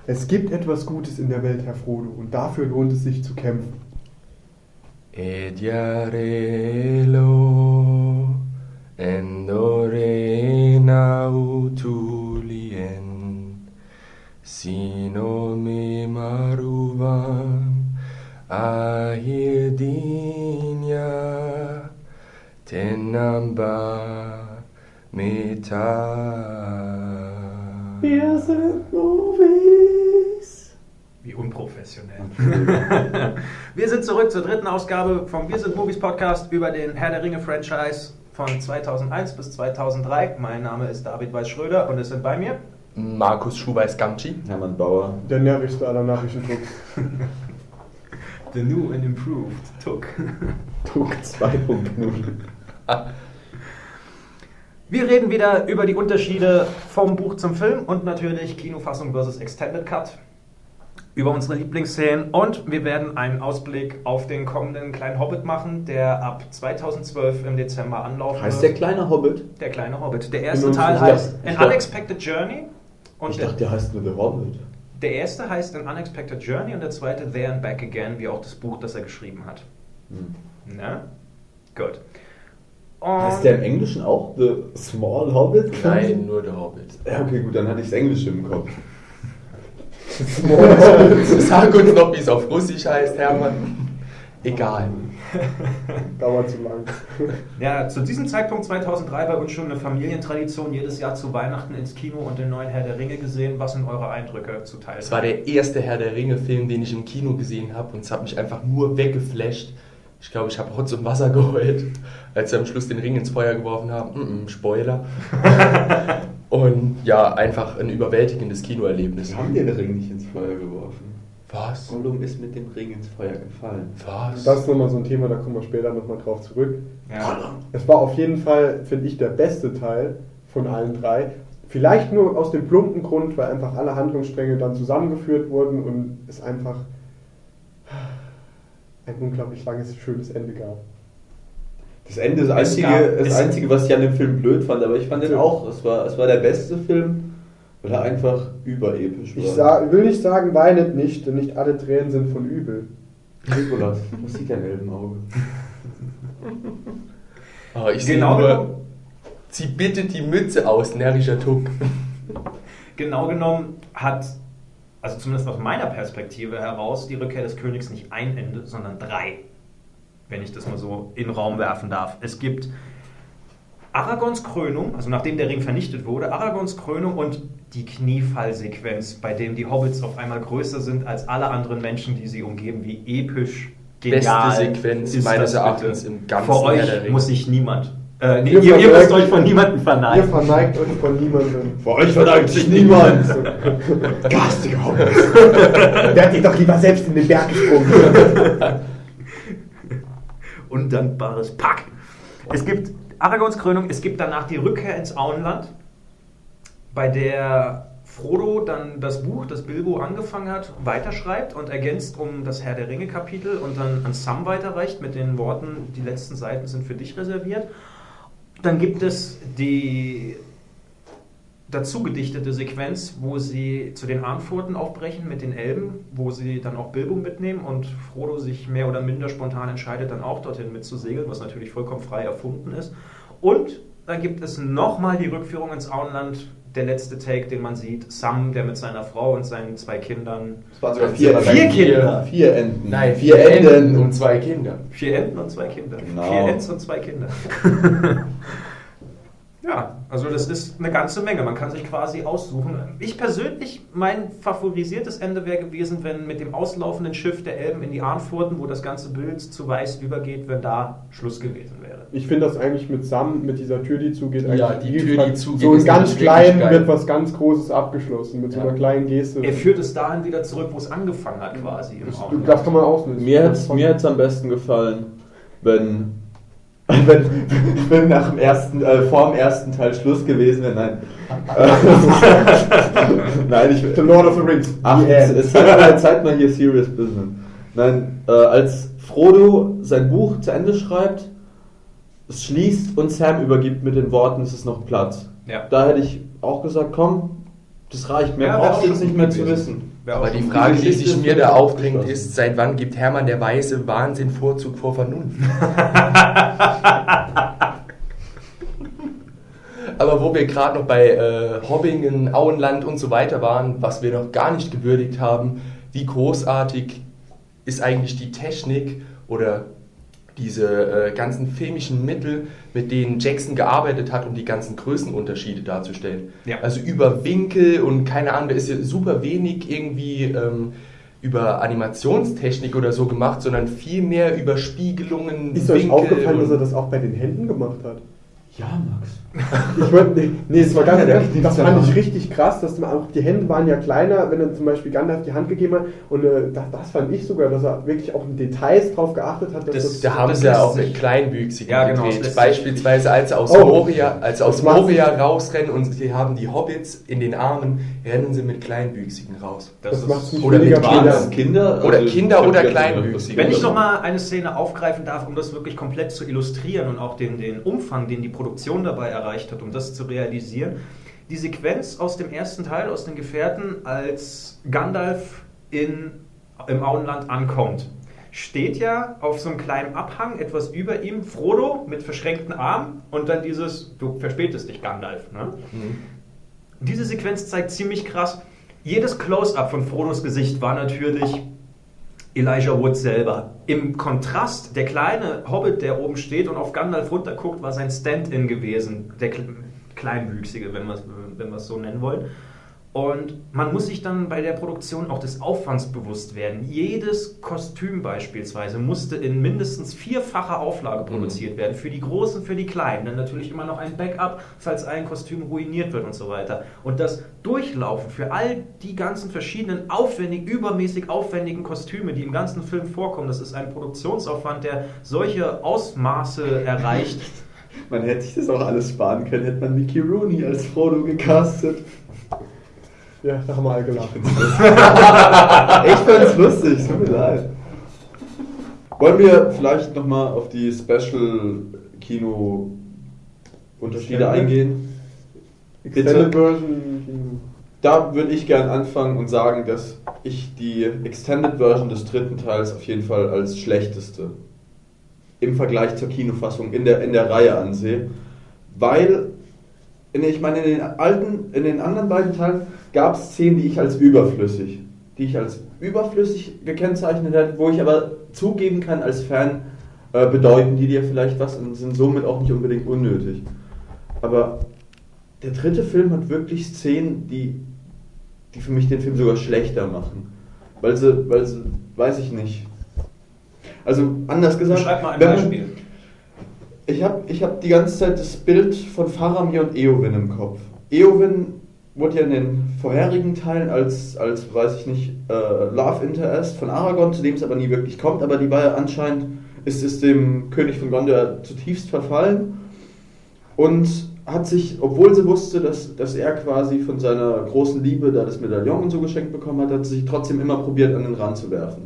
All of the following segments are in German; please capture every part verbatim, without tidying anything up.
Es gibt etwas Gutes in der Welt, Herr Frodo, und dafür lohnt es sich zu kämpfen. Ediarelo endorena utulien sino me maruvan ahirdinia tenamba meta. Wir sind Movies. Wie unprofessionell. Wir sind zurück zur dritten Ausgabe vom Wir sind Movies Podcast über den Herr der Ringe Franchise von zweitausendeins bis zweitausenddrei. Mein Name ist David Weiß-Schröder und es sind bei mir Markus Schuhweiß-Gamci, Hermann Bauer, der närrischste aller närrischen Tucks. The New and Improved Tuck. Tuck zwei Punkt null. Wir reden wieder über die Unterschiede vom Buch zum Film und natürlich Kinofassung versus Extended Cut, über unsere Lieblingsszenen, und wir werden einen Ausblick auf den kommenden kleinen Hobbit machen, der ab zweitausendzwölf im Dezember anlaufen Heißt wird. der kleine Hobbit? Der kleine Hobbit. Der erste Genau, Teil ich heißt dachte- An ich dachte- Unexpected Journey. Und Ich der, dachte, der heißt nur The Hobbit. der erste heißt An Unexpected Journey und der zweite There and Back Again, wie auch das Buch, das er geschrieben hat. Hm. Na? Gut. Heißt Und der im Englischen auch The Small Hobbit? Nein, nur der Hobbit. Ja, okay, gut, dann hatte ich das Englische im Kopf. Sag uns noch, wie es auf Russisch heißt, Hermann. Egal. Dauert zu lang. ja, zu diesem Zeitpunkt zweitausenddrei bei uns schon eine Familientradition, jedes Jahr zu Weihnachten ins Kino und den neuen Herr der Ringe gesehen. Was sind eure Eindrücke zu Teil? Es war der erste Herr der Ringe-Film, den ich im Kino gesehen habe, und es hat mich einfach nur weggeflasht. Ich glaube, ich habe Rotz und Wasser geheult, als sie am Schluss den Ring ins Feuer geworfen haben. Mm-mm, Spoiler. Und ja, einfach ein überwältigendes Kinoerlebnis. Wir haben den Ring nicht ins Feuer geworfen. Was? Gollum ist mit dem Ring ins Feuer gefallen. Was? Das ist nochmal so ein Thema, da kommen wir später nochmal drauf zurück. Ja. Es war auf jeden Fall, finde ich, der beste Teil von allen drei. Vielleicht nur aus dem plumpen Grund, weil einfach alle Handlungsstränge dann zusammengeführt wurden und es einfach ein unglaublich langes, schönes Ende gab. Das Ende ist das Es Einzige, gab- das es- Einzige, was ich an dem Film blöd fand, aber ich fand den auch. Es war, es war der beste Film, weil er einfach überepisch war. Ich sa- will nicht sagen, weinet nicht, denn nicht alle Tränen sind von übel. Nikolas, was sieht dein Elbenauge? Oh, ich Genau sehe genommen- nur, zieh bitte die Mütze aus, närrischer Tuck. Genau genommen hat, also zumindest aus meiner Perspektive heraus, die Rückkehr des Königs nicht ein Ende, sondern drei. Wenn ich das mal so in den Raum werfen darf. Es gibt Aragorns Krönung, also nachdem der Ring vernichtet wurde, Aragorns Krönung und die Kniefallsequenz, bei dem die Hobbits auf einmal größer sind als alle anderen Menschen, die sie umgeben. Wie episch, genial Beste Sequenz ist meines das Erachtens bitte? im ganzen Vor Herr der euch Ringe. muss sich niemand, äh, nee, Ihr ihr, ihr müsst verneigt- euch von niemandem Ihr verneinen. verneigt euch von niemandem. Vor euch verneigt sich niemand! Garstiger Hobbit! Werdet ihr doch lieber selbst in den Berg gesprungen. Undankbares Pack. Es gibt Aragorns Krönung, es gibt danach die Rückkehr ins Auenland, bei der Frodo dann das Buch, das Bilbo angefangen hat, weiterschreibt und ergänzt um das Herr der Ringe Kapitel und dann an Sam weiterreicht mit den Worten, die letzten Seiten sind für dich reserviert. Dann gibt es die dazu gedichtete Sequenz, wo sie zu den Arnfurten aufbrechen mit den Elben, wo sie dann auch Bilbo mitnehmen und Frodo sich mehr oder minder spontan entscheidet, dann auch dorthin mitzusegeln, was natürlich vollkommen frei erfunden ist. Und dann gibt es nochmal die Rückführung ins Auenland, der letzte Take, den man sieht, Sam, der mit seiner Frau und seinen zwei Kindern, Es waren sogar vier, Vier Kinder. Vier Enten. Nein, vier vier Enten. Enten und zwei Kinder. vier Enten und zwei Kinder. Genau. Vier Ents und zwei Kinder. Ja, also das ist eine ganze Menge. Man kann sich quasi aussuchen. Ich persönlich, mein favorisiertes Ende wäre gewesen, wenn mit dem auslaufenden Schiff der Elben in die Arnfurten, wo das ganze Bild zu weiß übergeht, wenn da Schluss gewesen wäre. Ich finde das eigentlich mit Sam, mit dieser Tür, die zugeht, eigentlich Ja, die Tür, die zugeht, so in ist ganz wirklich klein geil. wird was ganz Großes abgeschlossen, mit so Ja. einer kleinen Geste. Er führt es dahin wieder zurück, wo es angefangen hat quasi. Im das, Auenland. das kann man auslösen. Mir hat es mir hat's am besten gefallen, wenn, wenn, wenn nach dem ersten, äh, vor dem ersten Teil Schluss gewesen wäre. Nein. Nein, ich The Lord of the Rings. Ach, The jetzt, End. jetzt zeigt mal, zeigt mal hier Serious Business. Nein, äh, als Frodo sein Buch zu Ende schreibt, es schließt und Sam übergibt mit den Worten, es ist noch Platz. Ja. Da hätte ich auch gesagt, komm, das reicht, mehr Ja, brauchst du wäre jetzt auch nicht mehr schon zu gewesen. wissen. Wäre Aber auch die so. Frage, die Geschichte sich ist mir wirklich da aufdrängt, abgeschlossen. ist, seit wann gibt Hermann der Weiße Wahnsinn Vorzug vor Vernunft? Aber wo wir gerade noch bei äh, Hobbingen, Auenland und so weiter waren, was wir noch gar nicht gewürdigt haben, wie großartig ist eigentlich die Technik oder diese äh, ganzen filmischen Mittel, mit denen Jackson gearbeitet hat, um die ganzen Größenunterschiede darzustellen. Ja. Also über Winkel und keine Ahnung, da ist ja super wenig irgendwie ähm, über Animationstechnik oder so gemacht, sondern viel mehr über Spiegelungen, Ist euch aufgefallen, und- dass er das auch bei den Händen gemacht hat? Ja, Max. Ich wollte, nee, nee, es war ganz, Ja, der das Knipser fand ich war- richtig krass, dass man auch die Hände waren ja kleiner, wenn er zum Beispiel Gandalf die Hand gegeben hat und äh, das, das fand ich sogar, dass er wirklich auch in Details drauf geachtet hat, dass Das- das, Da haben Das sie ja lässt auch sich- mit Kleinwüchsigen Ja, genau, das gedreht. lässt Beispielsweise als sie aus Oh. Moria, als sie aus Das macht- Moria rausrennen und sie haben die Hobbits in den Armen, rennen sie mit Kleinwüchsigen raus. das ist- macht's nicht oder mit weniger Waren Kinder. es Kinder? Oder Also, Kinder ich hab oder jetzt gehört, Kleinwüchsige. Wenn ich oder so. nochmal eine Szene aufgreifen darf, um das wirklich komplett zu illustrieren und auch den, den Umfang, den die Produktion dabei erreicht hat, um das zu realisieren. Die Sequenz aus dem ersten Teil, aus den Gefährten, als Gandalf in, im Auenland ankommt, steht ja auf so einem kleinen Abhang etwas über ihm Frodo mit verschränkten Armen und dann dieses, du verspätest dich, Gandalf. Ne? Mhm. Diese Sequenz zeigt ziemlich krass, jedes Close-Up von Frodos Gesicht war natürlich Elijah Wood selber. Im Kontrast, der kleine Hobbit, der oben steht und auf Gandalf runterguckt, war sein Stand-in gewesen, der Kle- Kleinwüchsige, wenn wir es wenn wir es so nennen wollen. Und man muss sich dann bei der Produktion auch des Aufwands bewusst werden. Jedes Kostüm beispielsweise musste in mindestens vierfacher Auflage produziert werden. Für die Großen, für die Kleinen. Dann natürlich immer noch ein Backup, falls ein Kostüm ruiniert wird und so weiter. Und das Durchlaufen für all die ganzen verschiedenen aufwendig, übermäßig aufwendigen Kostüme, die im ganzen Film vorkommen, das ist ein Produktionsaufwand, der solche Ausmaße erreicht. Man hätte sich das auch alles sparen können, hätte man Mickey Rooney als Frodo gecastet. Ja, da haben wir alle gelacht. Ich fand's lustig, tut mir leid. Wollen wir vielleicht nochmal auf die Special-Kino-Unterschiede Extended? eingehen? Extended Bitte? Version. Da würde ich gern anfangen und sagen, dass ich die Extended Version des dritten Teils auf jeden Fall als schlechteste im Vergleich zur Kinofassung in der, in der Reihe ansehe. Weil, in, ich meine, in den alten, in den anderen beiden Teilen gab es Szenen, die ich als überflüssig, die ich als überflüssig gekennzeichnet hätte, wo ich aber zugeben kann, als Fan äh, bedeuten die dir vielleicht was und sind somit auch nicht unbedingt unnötig. Aber der dritte Film hat wirklich Szenen, die, die für mich den Film sogar schlechter machen. Weil sie, weil sie, weiß ich nicht. Also anders gesagt, Beschreib mal ein wenn man- Beispiel. ich habe ich hab die ganze Zeit das Bild von Faramir und Eowyn im Kopf. Eowyn wurde ja in den vorherigen Teilen als, als weiß ich nicht, äh, Love Interest von Aragorn, zu dem es aber nie wirklich kommt, aber die war ja anscheinend, ist es dem König von Gondor zutiefst verfallen und hat sich, obwohl sie wusste, dass, dass er quasi von seiner großen Liebe da das Medaillon und so geschenkt bekommen hat, hat sie sich trotzdem immer probiert, an den Rand zu werfen.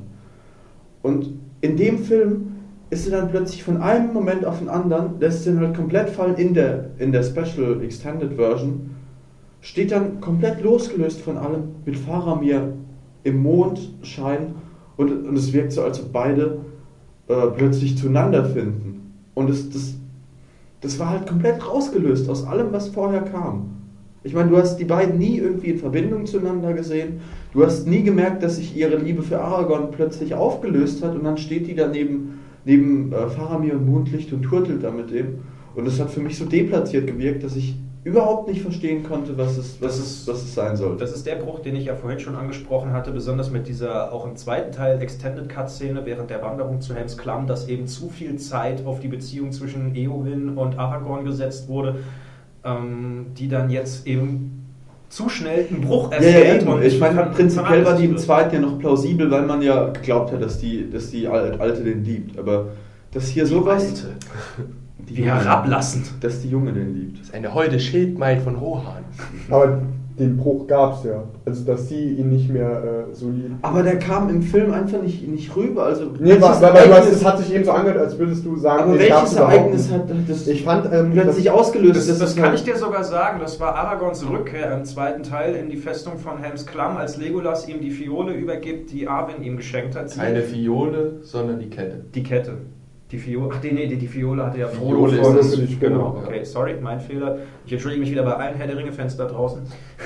Und in dem Film ist sie dann plötzlich von einem Moment auf den anderen, lässt sie dann halt komplett fallen in der, in der Special Extended Version, steht dann komplett losgelöst von allem mit Faramir im Mondschein und, und es wirkt so, als ob beide äh, plötzlich zueinander finden. Und es, das, das war halt komplett rausgelöst aus allem, was vorher kam. Ich meine, du hast die beiden nie irgendwie in Verbindung zueinander gesehen. Du hast nie gemerkt, dass sich ihre Liebe für Aragorn plötzlich aufgelöst hat und dann steht die da neben, neben äh, Faramir und Mondlicht und turtelt da mit dem. Und es hat für mich so deplatziert gewirkt, dass ich überhaupt nicht verstehen konnte, was es, was es, was es sein sollte. Das ist der Bruch, den ich ja vorhin schon angesprochen hatte, besonders mit dieser auch im zweiten Teil Extended Cut Szene während der Wanderung zu Helms Klamm, dass eben zu viel Zeit auf die Beziehung zwischen Eowyn und Aragorn gesetzt wurde, ähm, die dann jetzt eben zu schnell einen Bruch Ja, ja, erfährt. eben. und Ich meine, ver- prinzipiell war die im vernachlässigt wird. zweiten ja noch plausibel, weil man ja geglaubt hat, dass die, dass die Al- Alte den liebt. Aber dass hier sowas... Alte. Wie herablassend. Dass die Junge den liebt. Das ist eine holde Schildmaid von Rohan. Aber den Bruch gab es ja. Also, dass sie ihn nicht mehr äh, so lieben. Aber der kam im Film einfach nicht, nicht rüber. Also, Nee, weil, weil du hast, es hat sich eben so angehört, als würdest du sagen, aber den welches gab's überhaupt Ereignis nicht. hat das Ich fand, ähm, plötzlich das- ausgelöst? Das, das ist kann halt- ich dir sogar sagen, das war Aragorns Rückkehr im zweiten Teil in die Festung von Helms Klamm, als Legolas ihm die Fiole übergibt, die Arwen ihm geschenkt hat. Sie- Keine Fiole, sondern die Kette. Die Kette. Die Fiole, ach nee, die, die Fiole hatte ja Fiole Frodo ist von- das für die Genau, Frodo, okay, sorry, mein Fehler. Ich entschuldige mich wieder bei allen Herr der Ringe-Fans da draußen.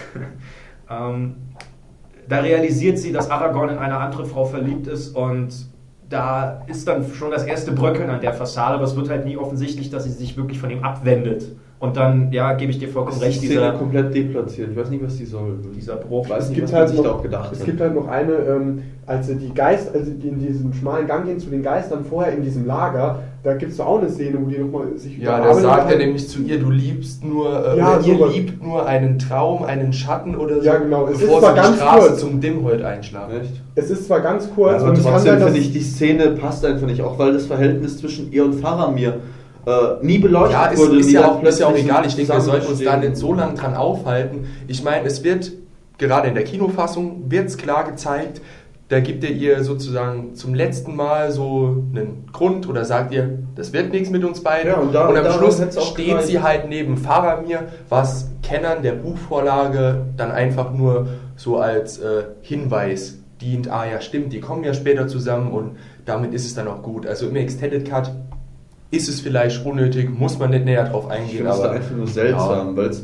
ähm, da realisiert sie, dass Aragorn in eine andere Frau verliebt ist und da ist dann schon das erste Bröckeln an der Fassade, aber es wird halt nie offensichtlich, dass sie sich wirklich von ihm abwendet. Und dann, ja, gebe ich dir vollkommen ist die recht, Szene dieser, komplett deplatziert. Ich weiß nicht, was die soll. dieser Bruch. Ich weiß Es nicht, gibt was man halt sich noch, da auch gedacht es hat. gibt halt noch eine, ähm, als sie die Geist, also die in diesem schmalen Gang gehen zu den Geistern vorher in diesem Lager, da gibt es auch eine Szene, wo die nochmal sich Ja, da Arwen sagt er unterhalten. nämlich zu ihr, du liebst nur, äh, Ja, oder ihr sowas. liebt nur einen Traum, einen Schatten oder so, Ja, genau. Es ist bevor zwar sie die ganz Straße kurz. zum Dimholt einschlagen. Echt? Es ist zwar ganz kurz, Aber und es kann trotzdem sein, dass finde ich, die Szene passt einfach nicht, auch weil das Verhältnis zwischen ihr und Faramir äh, nie beleuchtet Ja, ist, wurde. ist, nie ja dann auch, ist ja auch plötzlich egal. Ich denke, wir sollten uns da zusammenstehen. nicht so lange dran aufhalten. Ich meine, es wird, gerade in der Kinofassung, wird es klar gezeigt, da gibt er ihr sozusagen zum letzten Mal so einen Grund oder sagt ihr, das wird nichts mit uns beiden. Ja, und da- am da Schluss hätt's auch steht gereicht. sie halt neben Faramir, was Kennern der Buchvorlage dann einfach nur so als äh, Hinweis dient. Ah ja, stimmt, die kommen ja später zusammen und damit ist es dann auch gut. Also im Extended Cut ist es vielleicht unnötig, muss man nicht näher drauf Ich eingehen, finde es da aber einfach nur seltsam, weil's,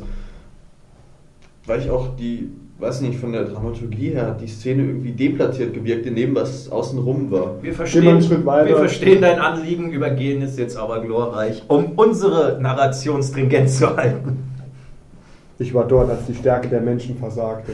weil ich auch die, weiß nicht, von der Dramaturgie her hat die Szene irgendwie deplatziert gewirkt in dem, was außenrum war. Wir Gehen wir verstehen, einen Schritt weiter. wir verstehen dein Anliegen, übergehen es jetzt aber glorreich, um unsere Narration stringent zu halten. ich war dort, als die Stärke der Menschen versagte.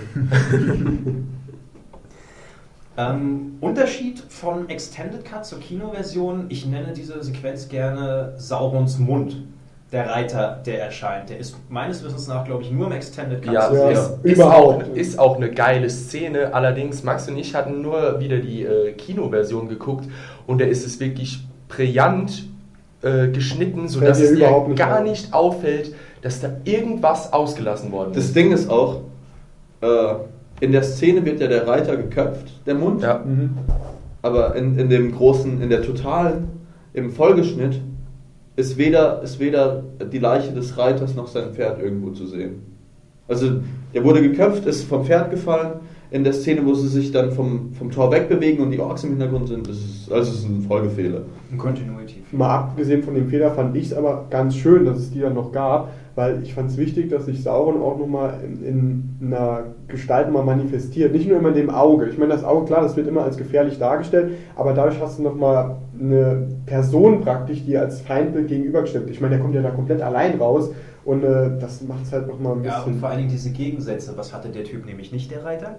Ähm, Unterschied von Extended Cut zur Kinoversion, ich nenne diese Sequenz gerne Saurons Mund. Der Reiter, der erscheint, der ist meines Wissens nach, glaube ich, nur im Extended Cut ja, zu Ja, sehen. ist, ist, überhaupt. auch, ist auch eine geile Szene. Allerdings, Max und ich hatten nur wieder die äh, Kinoversion geguckt und da ist es wirklich brillant äh, geschnitten, sodass Fällt es dir überhaupt dir nicht gar auf. nicht auffällt, dass da irgendwas ausgelassen worden Das ist. Ding ist auch, äh, in der Szene wird ja der Reiter geköpft, der Mund, Ja. Mhm. aber in, in dem großen, in der totalen, im Vollgeschnitt ist weder, ist weder die Leiche des Reiters noch sein Pferd irgendwo zu sehen. Also der wurde geköpft, ist vom Pferd gefallen. In der Szene, wo sie sich dann vom, vom Tor wegbewegen und die Orks im Hintergrund sind, das ist, also es ist ein Folgefehler. Ein Continuity. Mal abgesehen von dem Fehler fand ich es aber ganz schön, dass es die dann noch gab, weil ich fand es wichtig, dass sich Sauron auch nochmal in, in einer Gestalt mal manifestiert. Nicht nur immer in dem Auge. Ich meine, das Auge, klar, das wird immer als gefährlich dargestellt, aber dadurch hast du nochmal eine Person praktisch, die als Feindbild gegenübergestellt wird. Ich meine, der kommt ja da komplett allein raus und äh, das macht es halt nochmal ein bisschen... Ja, und vor allen Dingen diese Gegensätze. Was hatte der Typ nämlich nicht, der Reiter?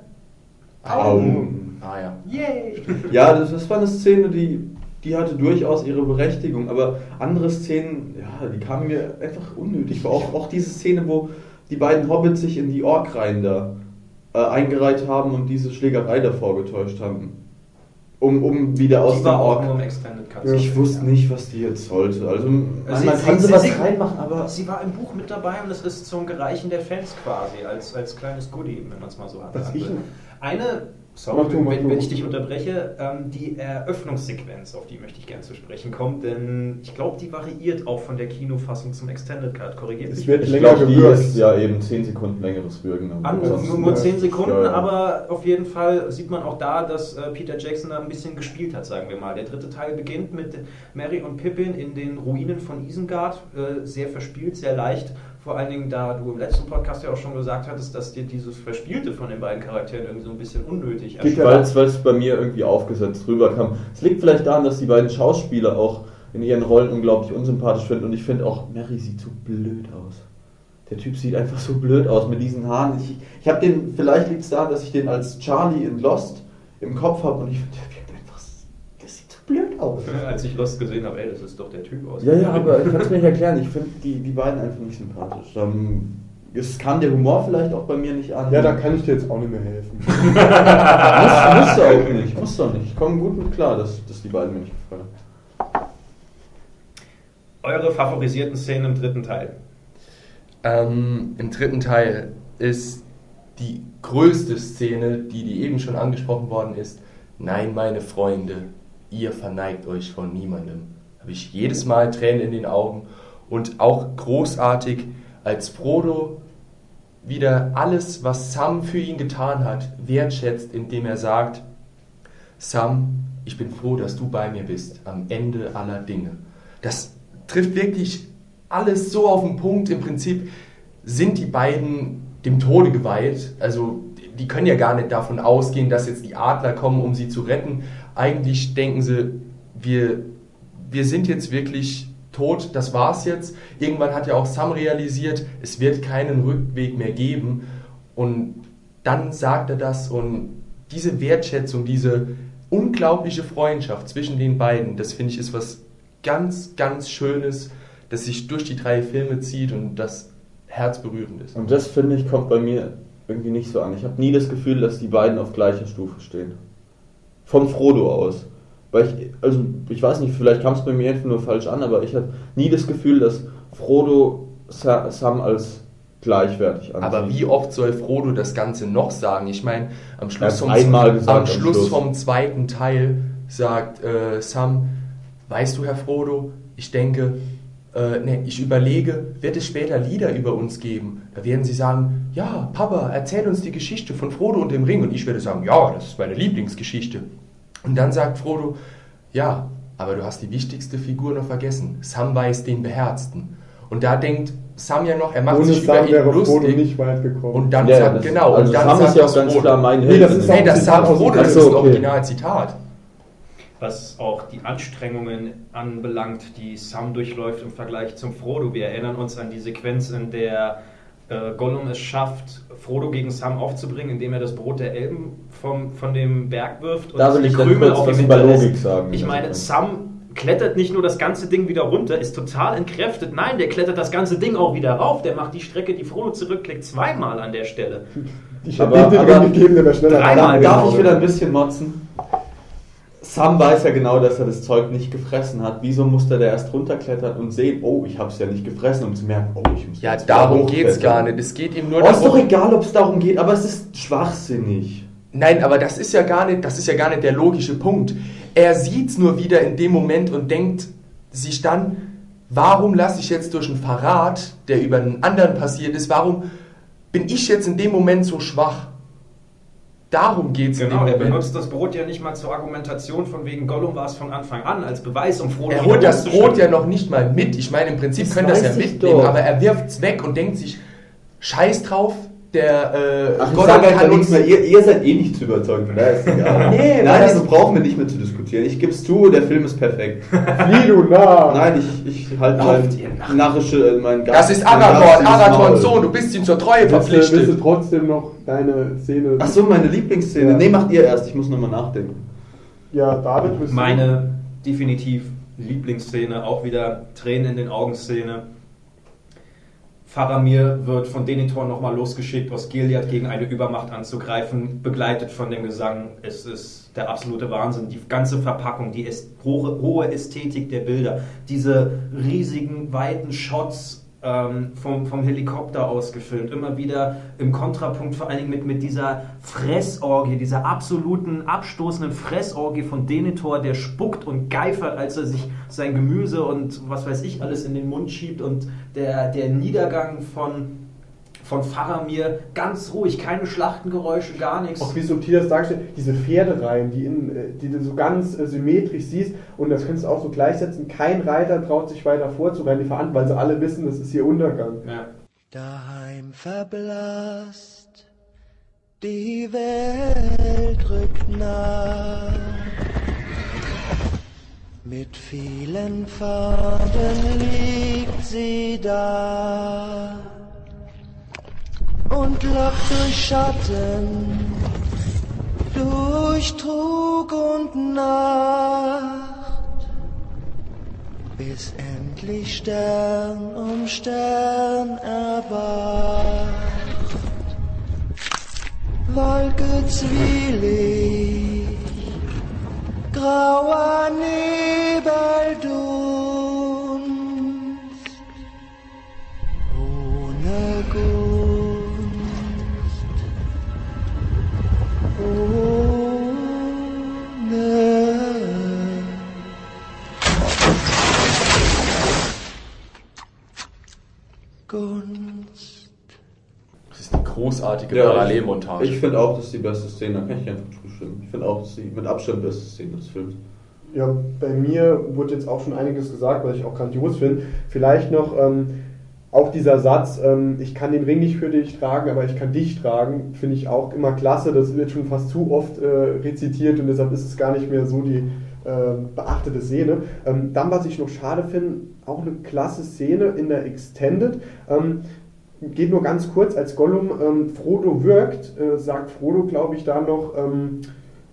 Augen. Ah ja. Yay! Ja, das, das war eine Szene, die, die hatte durchaus ihre Berechtigung, aber andere Szenen, ja, die kamen mir einfach unnötig vor. Auch, auch diese Szene, wo die beiden Hobbits sich in die Orkreihen da äh, eingereiht haben und diese Schlägerei davor getäuscht haben. Um, um wieder aus Die dem war auch Ork... nur im Extended Cut. Ja. Ich wusste nicht, was die jetzt sollte. Also, man, Sie- man sie- kann sie- sowas sie- reinmachen, aber... Sie war im Buch mit dabei und es ist zum Gereichen der Fans quasi, als, als kleines Goodie, wenn man es mal so hat. Was ich- Eine, sorry, Mach du, mach wenn, du. wenn ich dich unterbreche, ähm, die Eröffnungssequenz, auf die möchte ich gerne zu sprechen kommen, denn ich glaube, die variiert auch von der Kinofassung zum Extended Cut. Korrigiert Es mich. wird Ich länger glaube, die gewürzt. ist ja eben zehn Sekunden längeres Würgen. An, Sonst- nur, nur ja. zehn Sekunden, Ja, ja. aber auf jeden Fall sieht man auch da, dass äh, Peter Jackson da ein bisschen gespielt hat, sagen wir mal. Der dritte Teil beginnt mit Merry und Pippin in den Ruinen von Isengard, äh, sehr verspielt, sehr leicht. Vor allen Dingen, da du im letzten Podcast ja auch schon gesagt hattest, dass dir dieses Verspielte von den beiden Charakteren irgendwie so ein bisschen unnötig Geht erscheint. Weil es bei mir irgendwie aufgesetzt rüberkam. Es liegt vielleicht daran, dass die beiden Schauspieler auch in ihren Rollen unglaublich unsympathisch finden und ich finde auch, Mary sieht so blöd aus. Der Typ sieht einfach so blöd aus mit diesen Haaren. Ich, ich habe den, vielleicht liegt es daran, dass ich den als Charlie in Lost im Kopf habe und ich finde, der wirkt einfach, der sieht so blöd aus. Als ich Lost gesehen habe, ey, das ist doch der Typ aus. Ja, ja, aber ich kann es mir nicht erklären. Ich finde die, die beiden einfach nicht sympathisch. Ähm, es kam der Humor vielleicht auch bei mir nicht an. Ja, da kann ich dir jetzt auch nicht mehr helfen. Muss, musst du auch nicht, musst du auch nicht. Ich komme gut mit klar, dass, dass die beiden mir nicht gefallen. Eure favorisierten Szenen im dritten Teil. Ähm, Im dritten Teil ist die größte Szene, die, die eben schon angesprochen worden ist, nein, meine Freunde, ihr verneigt euch vor niemandem. Da habe ich jedes Mal Tränen in den Augen und auch großartig, als Frodo wieder alles, was Sam für ihn getan hat, wertschätzt, indem er sagt, Sam, ich bin froh, dass du bei mir bist, am Ende aller Dinge. Das trifft wirklich alles so auf den Punkt. Im Prinzip sind die beiden dem Tode geweiht. Also die können ja gar nicht davon ausgehen, dass jetzt die Adler kommen, um sie zu retten. Eigentlich denken sie, wir, wir sind jetzt wirklich tot, das war's jetzt. Irgendwann hat ja auch Sam realisiert, es wird keinen Rückweg mehr geben. Und dann sagt er das und diese Wertschätzung, diese unglaubliche Freundschaft zwischen den beiden, das finde ich ist was ganz, ganz Schönes, das sich durch die drei Filme zieht und das herzberührend ist. Und das, finde ich, kommt bei mir irgendwie nicht so an. Ich habe nie das Gefühl, dass die beiden auf gleicher Stufe stehen. Von Frodo aus. Weil ich, also ich weiß nicht, vielleicht kam es bei mir einfach nur falsch an, aber ich habe nie das Gefühl, dass Frodo Sam als gleichwertig ansieht. Aber wie oft soll Frodo das Ganze noch sagen? Ich meine, am Schluss, vom, einmal gesagt, am Schluss, Schluss vom zweiten Teil sagt äh, Sam, weißt du, Herr Frodo, ich denke, äh, ne, ich überlege, wird es später Lieder über uns geben? Da werden sie sagen, ja, Papa, erzähl uns die Geschichte von Frodo und dem Ring. Und ich werde sagen, ja, das ist meine Lieblingsgeschichte. Und dann sagt Frodo, ja, aber du hast die wichtigste Figur noch vergessen. Samwise den Beherzten. Und da denkt Sam ja noch, er macht Ohne sich Sam über ihn wäre lustig. Frodo nicht weit gekommen. Und dann Ja, sagt, das- genau, also und dann Sam sagt ist ja auch das ganz Frodo. klar mein Nee, Held. das ist Nee, auch das ein Zitat sagt aus dem Frodo, das Ach so, ist ein okay. Originalzitat. Was auch die Anstrengungen anbelangt, die Sam durchläuft im Vergleich zum Frodo. Wir erinnern uns an die Sequenz, in der äh, Gollum es schafft, Frodo gegen Sam aufzubringen, indem er das Brot der Elben vom, von dem Berg wirft und Da will die ich dann Krümel kurz auf was ihm über hinterlässt. Logik sagen. Ich meine, Sam klettert nicht nur das ganze Ding wieder runter, ist total entkräftet. Nein, der klettert das ganze Ding auch wieder rauf. Der macht die Strecke, die Frodo zurücklegt, zweimal an der Stelle. Ich Aber- hätte den aber- Ring gegeben, der wäre schneller. Dreimal gegangen. Darf ich wieder ein bisschen motzen? Sam weiß ja genau, dass er das Zeug nicht gefressen hat. Wieso musste der erst runterklettern und sehen, oh, ich habe es ja nicht gefressen, um zu merken, oh, ich muss Ja, jetzt wieder darum geht es hochklettern. gar nicht. Es geht ihm nur Oh, ist doch darum. egal, ob es darum geht, aber es ist schwachsinnig. Nein, aber das ist ja gar nicht, das ist ja gar nicht der logische Punkt. Er sieht es nur wieder in dem Moment und denkt sich dann, warum lasse ich jetzt durch einen Verrat, der über einen anderen passiert ist, warum bin ich jetzt in dem Moment so schwach? Darum geht es in dem Genau, er Moment. benutzt das Brot ja nicht mal zur Argumentation von wegen Gollum war es von Anfang an als Beweis, um Frodo Er wieder holt das loszuschicken. Brot ja noch nicht mal mit. Ich meine, im Prinzip Das können das ja weiß ich mitnehmen, doch. aber er wirft es weg und denkt sich, scheiß drauf, der äh, Ach, ich Gollum sage einfach kann nichts uns... mehr. Ihr, ihr seid eh nicht zu überzeugen, von daher ist es egal. Nee, Nein, das- also brauchen wir nicht mehr zu diskutieren. Ich gebe es zu, der Film ist perfekt. Flieh du nah! Nein, ich, ich halte Lauft ihr mein nach. narrische, mein Das ist mein Aragorn, garstiges Aragorns Maul. Sohn, du bist ihm zur Treue Willst du, willst du verpflichtet. trotzdem noch deine Szene... Ach so, meine Lieblingsszene. Ja. Nee, macht ihr erst, ich muss nochmal nachdenken. Ja, David, bist du... Meine definitiv Lieblingsszene, auch wieder Tränen in den Augen Szene. Faramir wird von Denethor nochmal losgeschickt, aus Gilead gegen eine Übermacht anzugreifen, begleitet von dem Gesang. Es ist der absolute Wahnsinn. Die ganze Verpackung, die ist hohe, hohe Ästhetik der Bilder, diese riesigen, weiten Shots ähm, vom, vom Helikopter aus gefilmt, immer wieder im Kontrapunkt, vor allen Dingen mit, mit dieser Fressorgie, dieser absoluten, abstoßenden Fressorgie von Denethor, der spuckt und geifert, als er sich sein Gemüse und was weiß ich alles in den Mund schiebt, und der, der Niedergang von, von Faramir, ganz ruhig, keine Schlachtengeräusche, gar nichts. Auch wie subtil das dargestellt, diese Pferdereihen, die, in, äh, die du so ganz äh, symmetrisch siehst, und das kannst du auch so gleichsetzen, kein Reiter traut sich weiter vorzurennen, die Verantwortung, weil sie alle wissen, das ist ihr Untergang. Ja. Daheim verblasst, die Welt rückt nah. Mit vielen Farben liegt sie da und lockt durch Schatten, durch Trug und Nacht, bis endlich Stern um Stern erwacht. Wolke zwielicht, grauer Nebeldunst, ohne Gunst Gunst. Das ist die großartige Ja, Parallelmontage. Ich finde auch, das ist die beste Szene, da kann ich einfach zustimmen. Ich finde auch, das ist die mit Abstand beste Szene des Films. Ja, bei mir wurde jetzt auch schon einiges gesagt, was ich auch grandios finde. Vielleicht noch ähm, auch dieser Satz, ähm, ich kann den Ring nicht für dich tragen, aber ich kann dich tragen, finde ich auch immer klasse. Das wird schon fast zu oft äh, rezitiert und deshalb ist es gar nicht mehr so die äh, beachtete Szene. Ähm, dann, was ich noch schade finde, auch eine klasse Szene in der Extended. Ähm, geht nur ganz kurz, als Gollum ähm, Frodo wirkt, äh, sagt Frodo, glaube ich, da noch, ähm,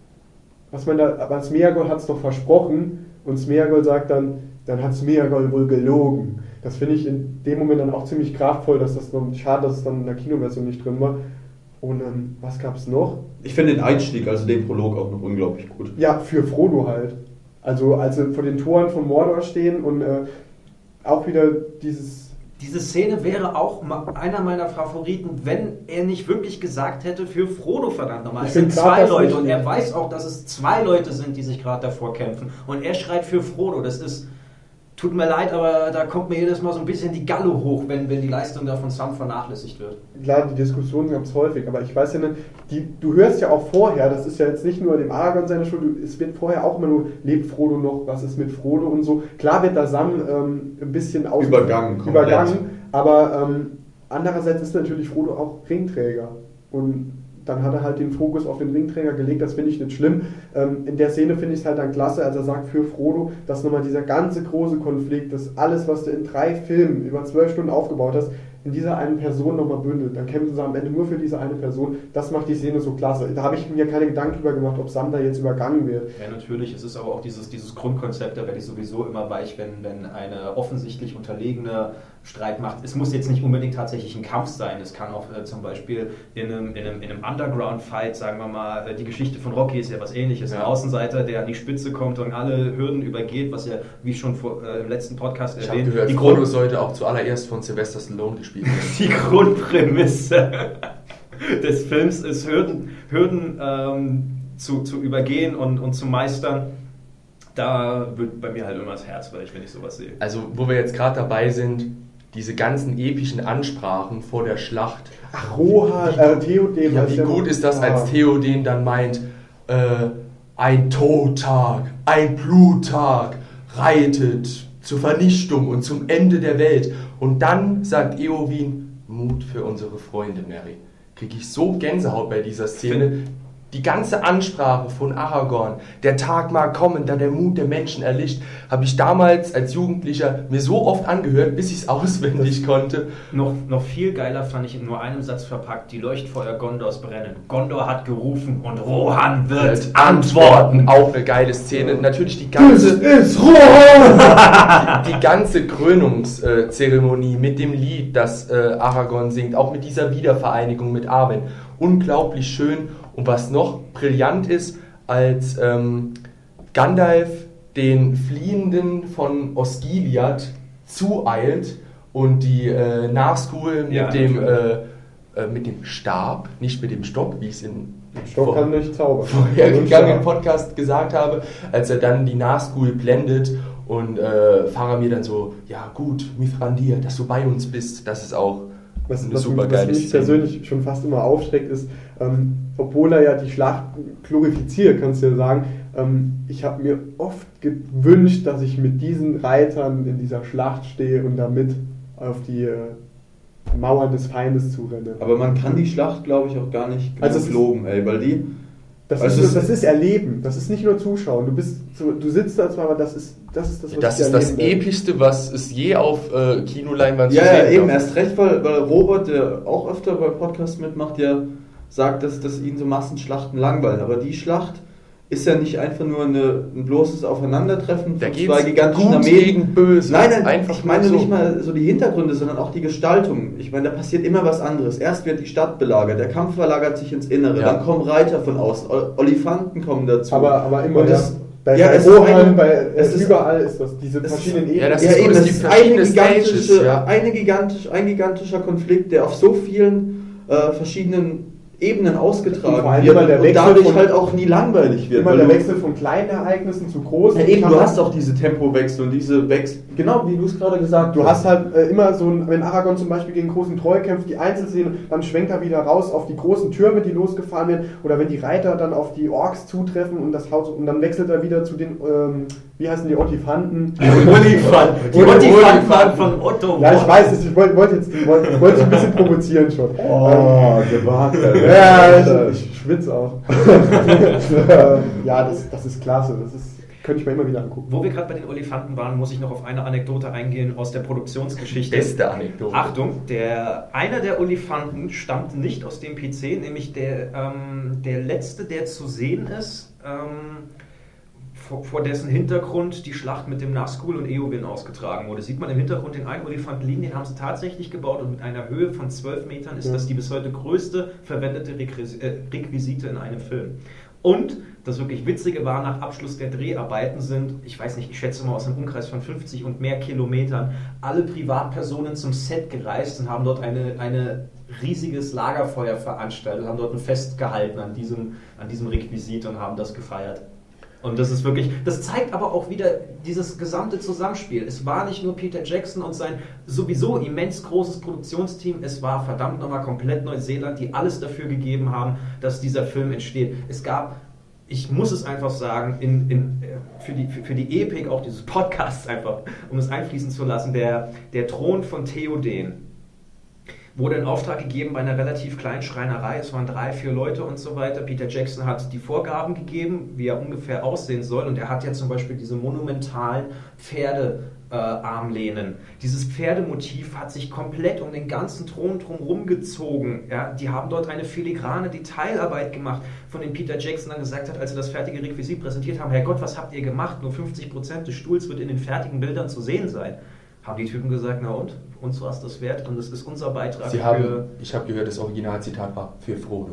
was man da, aber Smeagol hat es doch versprochen und Smeagol sagt dann, dann hat Smeagol wohl gelogen. Das finde ich in dem Moment dann auch ziemlich kraftvoll, dass das noch, schade, dass es dann in der Kinoversion nicht drin war. Und ähm, was gab es noch? Ich finde den Einstieg, also den Prolog, auch noch unglaublich gut. Ja, für Frodo halt. Also als sie vor den Toren von Mordor stehen und äh, auch wieder dieses... Diese Szene wäre auch ma- einer meiner Favoriten, wenn er nicht wirklich gesagt hätte, für Frodo, verdammt nochmal. Ich Es sind find grad zwei das Leute nicht- und er weiß auch, dass es zwei Leute sind, die sich gerade davor kämpfen. Und er schreit für Frodo. Das ist, tut mir leid, aber da kommt mir jedes Mal so ein bisschen die Galle hoch, wenn, wenn die Leistung da von Sam vernachlässigt wird. Klar, die Diskussion gab es häufig, aber ich weiß ja nicht, die, du hörst ja auch vorher, das ist ja jetzt nicht nur dem Aragorn seine Schuld, du- es wird vorher auch immer nur, lebt Frodo noch, was ist mit Frodo und so. Klar wird da Sam ähm, ein bisschen aus Übergangen, komplett. übergangen, aber ähm, andererseits ist natürlich Frodo auch Ringträger und dann hat er halt den Fokus auf den Ringträger gelegt, das finde ich nicht schlimm. Ähm, in der Szene finde ich es halt dann klasse, als er sagt für Frodo, dass nochmal dieser ganze große Konflikt, das alles, was du in drei Filmen über zwölf Stunden aufgebaut hast, in dieser einen Person nochmal bündelt. Dann kämpfen sie am Ende nur für diese eine Person. Das macht die Szene so klasse. Da habe ich mir keine Gedanken drüber gemacht, ob Sam da jetzt übergangen wird. Ja, natürlich. Es ist aber auch dieses, dieses Grundkonzept, da werde ich sowieso immer weich, wenn, wenn eine offensichtlich unterlegene Streitmacht, es muss jetzt nicht unbedingt tatsächlich ein Kampf sein, es kann auch äh, zum Beispiel in einem, in einem, in einem Underground-Fight, sagen wir mal, äh, die Geschichte von Rocky ist ja was ähnliches, ein Ja. Außenseiter, der an die Spitze kommt und alle Hürden übergeht, was ja, wie schon vor, äh, im letzten Podcast Ich habe erwähnt, gehört, die, Frodo Grund, sollte auch zuallererst von Sylvester Stallone gespielt werden. die Grundprämisse des Films ist, Hürden, Hürden ähm, zu, zu übergehen und, und zu meistern. Da wird bei mir halt immer das Herz weich, wenn ich sowas sehe. Also, wo wir jetzt gerade dabei sind, diese ganzen epischen Ansprachen vor der Schlacht. Ach, Rohan, Wie- äh, Theoden. Ja, heißt wie der- gut ist das, Ah. als Theoden dann meint, äh, ein Todtag, ein Bluttag reitet zur Vernichtung und zum Ende der Welt. Und dann sagt Eowyn, Mut für unsere Freunde, Merry. Kriege ich so Gänsehaut bei dieser Szene. Die ganze Ansprache von Aragorn, der Tag mag kommen, da der Mut der Menschen erlischt, habe ich damals als Jugendlicher mir so oft angehört, bis ich es auswendig konnte. Noch, noch viel geiler fand ich in nur einem Satz verpackt, die Leuchtfeuer Gondors brennen. Gondor hat gerufen und Rohan wird antworten. Auch eine geile Szene. Natürlich die ganze, ist Rohan! die ganze Krönungszeremonie mit dem Lied, das äh, Aragorn singt, auch mit dieser Wiedervereinigung mit Arwen. Unglaublich schön. Und was noch brillant ist, als ähm, Gandalf den Fliehenden von Osgiliath zueilt und die äh, Nazgul mit, Ja, dem, natürlich. äh, äh, mit dem Stab, nicht mit dem Stock, wie es in Stock kann nicht zaubern. vorhergegangenen Podcast gesagt habe, als er dann die Nazgul blendet und äh, Faramir dann so, ja gut, Mithrandir, dass du bei uns bist, das ist auch Was, eine was, super was geile mich Szene. persönlich schon fast immer aufschreckt, ist, ähm, obwohl er ja die Schlacht glorifiziert, kannst du ja sagen, ähm, ich habe mir oft gewünscht, dass ich mit diesen Reitern in dieser Schlacht stehe und damit auf die äh, Mauern des Feindes zurenne. Aber man kann die Schlacht, glaube ich, auch gar nicht genug Also es ist- loben, ey, weil die... Das, Also ist, es- das ist Erleben, das ist nicht nur Zuschauen. Du, bist so, du sitzt da zwar, aber das ist das, ist das was Das ich ist das erleben will. Epischste, was es je auf äh, Kinoleinwand Ja, zu ja, sehen eben, gab. erst recht, weil, weil Robert, der auch öfter bei Podcasts mitmacht, ja sagt, dass, dass ihn so Massenschlachten langweilen. Aber die Schlacht ist ja nicht einfach nur eine, ein bloßes Aufeinandertreffen Da von geht's zwei gigantischen gut Armeen. gegen böse. Nein, nein, Einfach ich meine nur so. nicht mal so die Hintergründe, sondern auch die Gestaltung. Ich meine, da passiert immer was anderes. Erst wird die Stadt belagert, der Kampf verlagert sich ins Innere, Ja. dann kommen Reiter von außen, O- Olifanten kommen dazu. Aber, aber immer, Und ja, das- bei, ja, bei es ist Rohan, eine- bei es es ist- überall ist das, diese es ist- verschiedenen ja, das ja, ist so, eben, dass das die ist eine verschiedene gigantische, Stages, ja. eine gigantisch, ein gigantischer Konflikt, der auf so vielen äh, verschiedenen Ebenen Und ausgetragen vor allem wird immer der und Wechsel dadurch von- halt auch nie langweilig wird. Immer weil der du- Wechsel von kleinen Ereignissen zu großen. Ja, eben, Kann du man- hast auch diese Tempowechsel und diese Wechsel, genau wie du es gerade gesagt Du hast. hast halt äh, immer so, ein, wenn Aragorn zum Beispiel gegen großen Troll kämpft, die Einzelszenen, dann schwenkt er wieder raus auf die großen Türme, die losgefahren werden, oder wenn die Reiter dann auf die Orks zutreffen und das Haus, und dann wechselt er wieder zu den, ähm, wie heißen die, Otifanten? Olifanten. Die Oder Olifanten Olifanten. von Otto. Ja, ich weiß es, ich wollte wollt jetzt ich wollte, wollte ein bisschen provozieren schon. Oh, gewagt. Ja, ich, ich schwitze auch. Ja, das, das ist klasse, das ist, könnte ich mir immer wieder angucken. Wo wir gerade bei den Olifanten waren, muss ich noch auf eine Anekdote eingehen aus der Produktionsgeschichte. Beste Anekdote. Achtung, der, einer der Olifanten stammt nicht aus dem P C, nämlich der, ähm, der letzte, der zu sehen ist, ähm, vor, vor dessen Hintergrund die Schlacht mit dem Nazgul und Eowyn ausgetragen wurde. Sieht man im Hintergrund den einen Olifanten liegen, den haben sie tatsächlich gebaut und mit einer Höhe von zwölf Metern ist Ja. das die bis heute größte verwendete Requis- äh, Requisite in einem Film. Und das wirklich Witzige war, nach Abschluss der Dreharbeiten sind, ich weiß nicht, ich schätze mal aus einem Umkreis von fünfzig und mehr Kilometern, alle Privatpersonen zum Set gereist und haben dort eine, eine riesiges Lagerfeuer veranstaltet, haben dort ein Fest gehalten an diesem, an diesem Requisit und haben das gefeiert. Und das ist wirklich, das zeigt aber auch wieder dieses gesamte Zusammenspiel. Es war nicht nur Peter Jackson und sein sowieso immens großes Produktionsteam, es war verdammt nochmal komplett Neuseeland, die alles dafür gegeben haben, dass dieser Film entsteht. Es gab, ich muss es einfach sagen, in, in, für, die, für, für die Epik auch dieses Podcasts einfach, um es einfließen zu lassen, der, der Thron von Theoden wurde in Auftrag gegeben bei einer relativ kleinen Schreinerei. Es waren drei, vier Leute und so weiter. Peter Jackson hat die Vorgaben gegeben, wie er ungefähr aussehen soll. Und er hat ja zum Beispiel diese monumentalen Pferdearmlehnen. Äh, Dieses Pferdemotiv hat sich komplett um den ganzen Thron drumherum gezogen. Ja, die haben dort eine filigrane Detailarbeit gemacht, von dem Peter Jackson dann gesagt hat, als sie das fertige Requisit präsentiert haben, Herrgott, was habt ihr gemacht? Nur fünfzig Prozent des Stuhls wird in den fertigen Bildern zu sehen sein. Haben die Typen gesagt, na und? Uns war es das wert und das ist unser Beitrag Sie für... haben, ich habe gehört, das Originalzitat war für Frodo.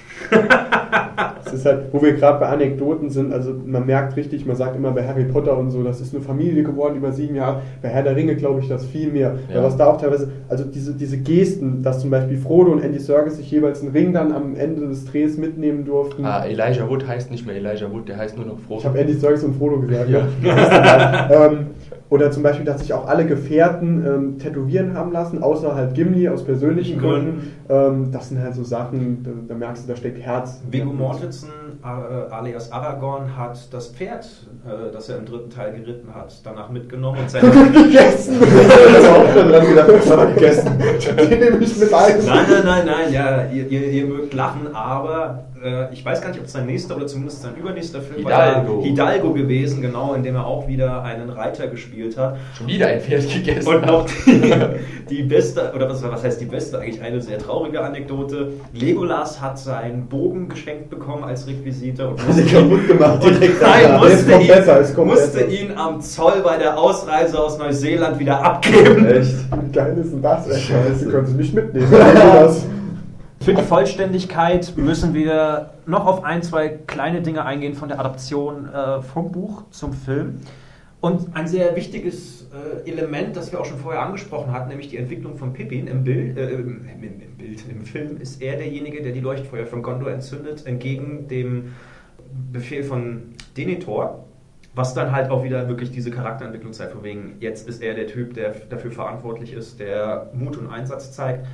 Das ist halt, wo wir gerade bei Anekdoten sind, also man merkt richtig, man sagt immer bei Harry Potter und so, das ist eine Familie geworden über sieben Jahre. Bei Herr der Ringe glaube ich das viel mehr. Ja. Ja. Was da auch teilweise, also diese, diese Gesten, dass zum Beispiel Frodo und Andy Serkis sich jeweils einen Ring dann am Ende des Drehs mitnehmen durften. Ah, Elijah Wood heißt nicht mehr Elijah Wood, der heißt nur noch Frodo. Ich habe Andy Serkis und Frodo gesagt. Ja. Ja. ähm, oder zum Beispiel, dass sich auch alle Gefährten ähm, tätowieren haben lassen, außer halt Gimli aus persönlichen Gründen. Ähm, das sind halt so Sachen, da, da merkst du, da steckt Herz. Viggo Mortensen, äh, alias Aragorn, hat das Pferd, äh, das er im dritten Teil geritten hat, danach mitgenommen und seine... gegessen! Ich habe auch dran gedacht, das habe ich gegessen. Die nehme ich mit ein. Nein, nein, nein, nein, ja, ihr, ihr, ihr mögt lachen, aber äh, ich weiß gar nicht, ob es sein nächster oder zumindest sein übernächster Film Hidalgo. war. Hidalgo gewesen, genau, in dem er auch wieder einen Reiter gespielt hat. Schon wieder ein Pferd gegessen. Und noch die, die beste, oder was, was heißt die beste, eigentlich eine sehr traurige Anekdote. Legolas hat seinen Bogen geschenkt bekommen als Requisite und musste Hat er kaputt gemacht direkt Nein, danach. Es musste, kommt ihn, besser, es kommt musste besser. ihn am Zoll bei der Ausreise aus Neuseeland wieder abgeben. Echt? Wie geil ist denn das? Ey? Scheiße. Du könntest mich mitnehmen. Das. Für die Vollständigkeit müssen wir noch auf ein, zwei kleine Dinge eingehen von der Adaption äh, vom Buch zum Film. Und ein sehr wichtiges äh, Element, das wir auch schon vorher angesprochen hatten, nämlich die Entwicklung von Pippin im Bild, äh, im, im, im Bild, im Film, ist er derjenige, der die Leuchtfeuer von Gondor entzündet, entgegen dem Befehl von Denethor. Was dann halt auch wieder wirklich diese Charakterentwicklung zeigt, von wegen, jetzt ist er der Typ, der dafür verantwortlich ist, der Mut und Einsatz zeigt.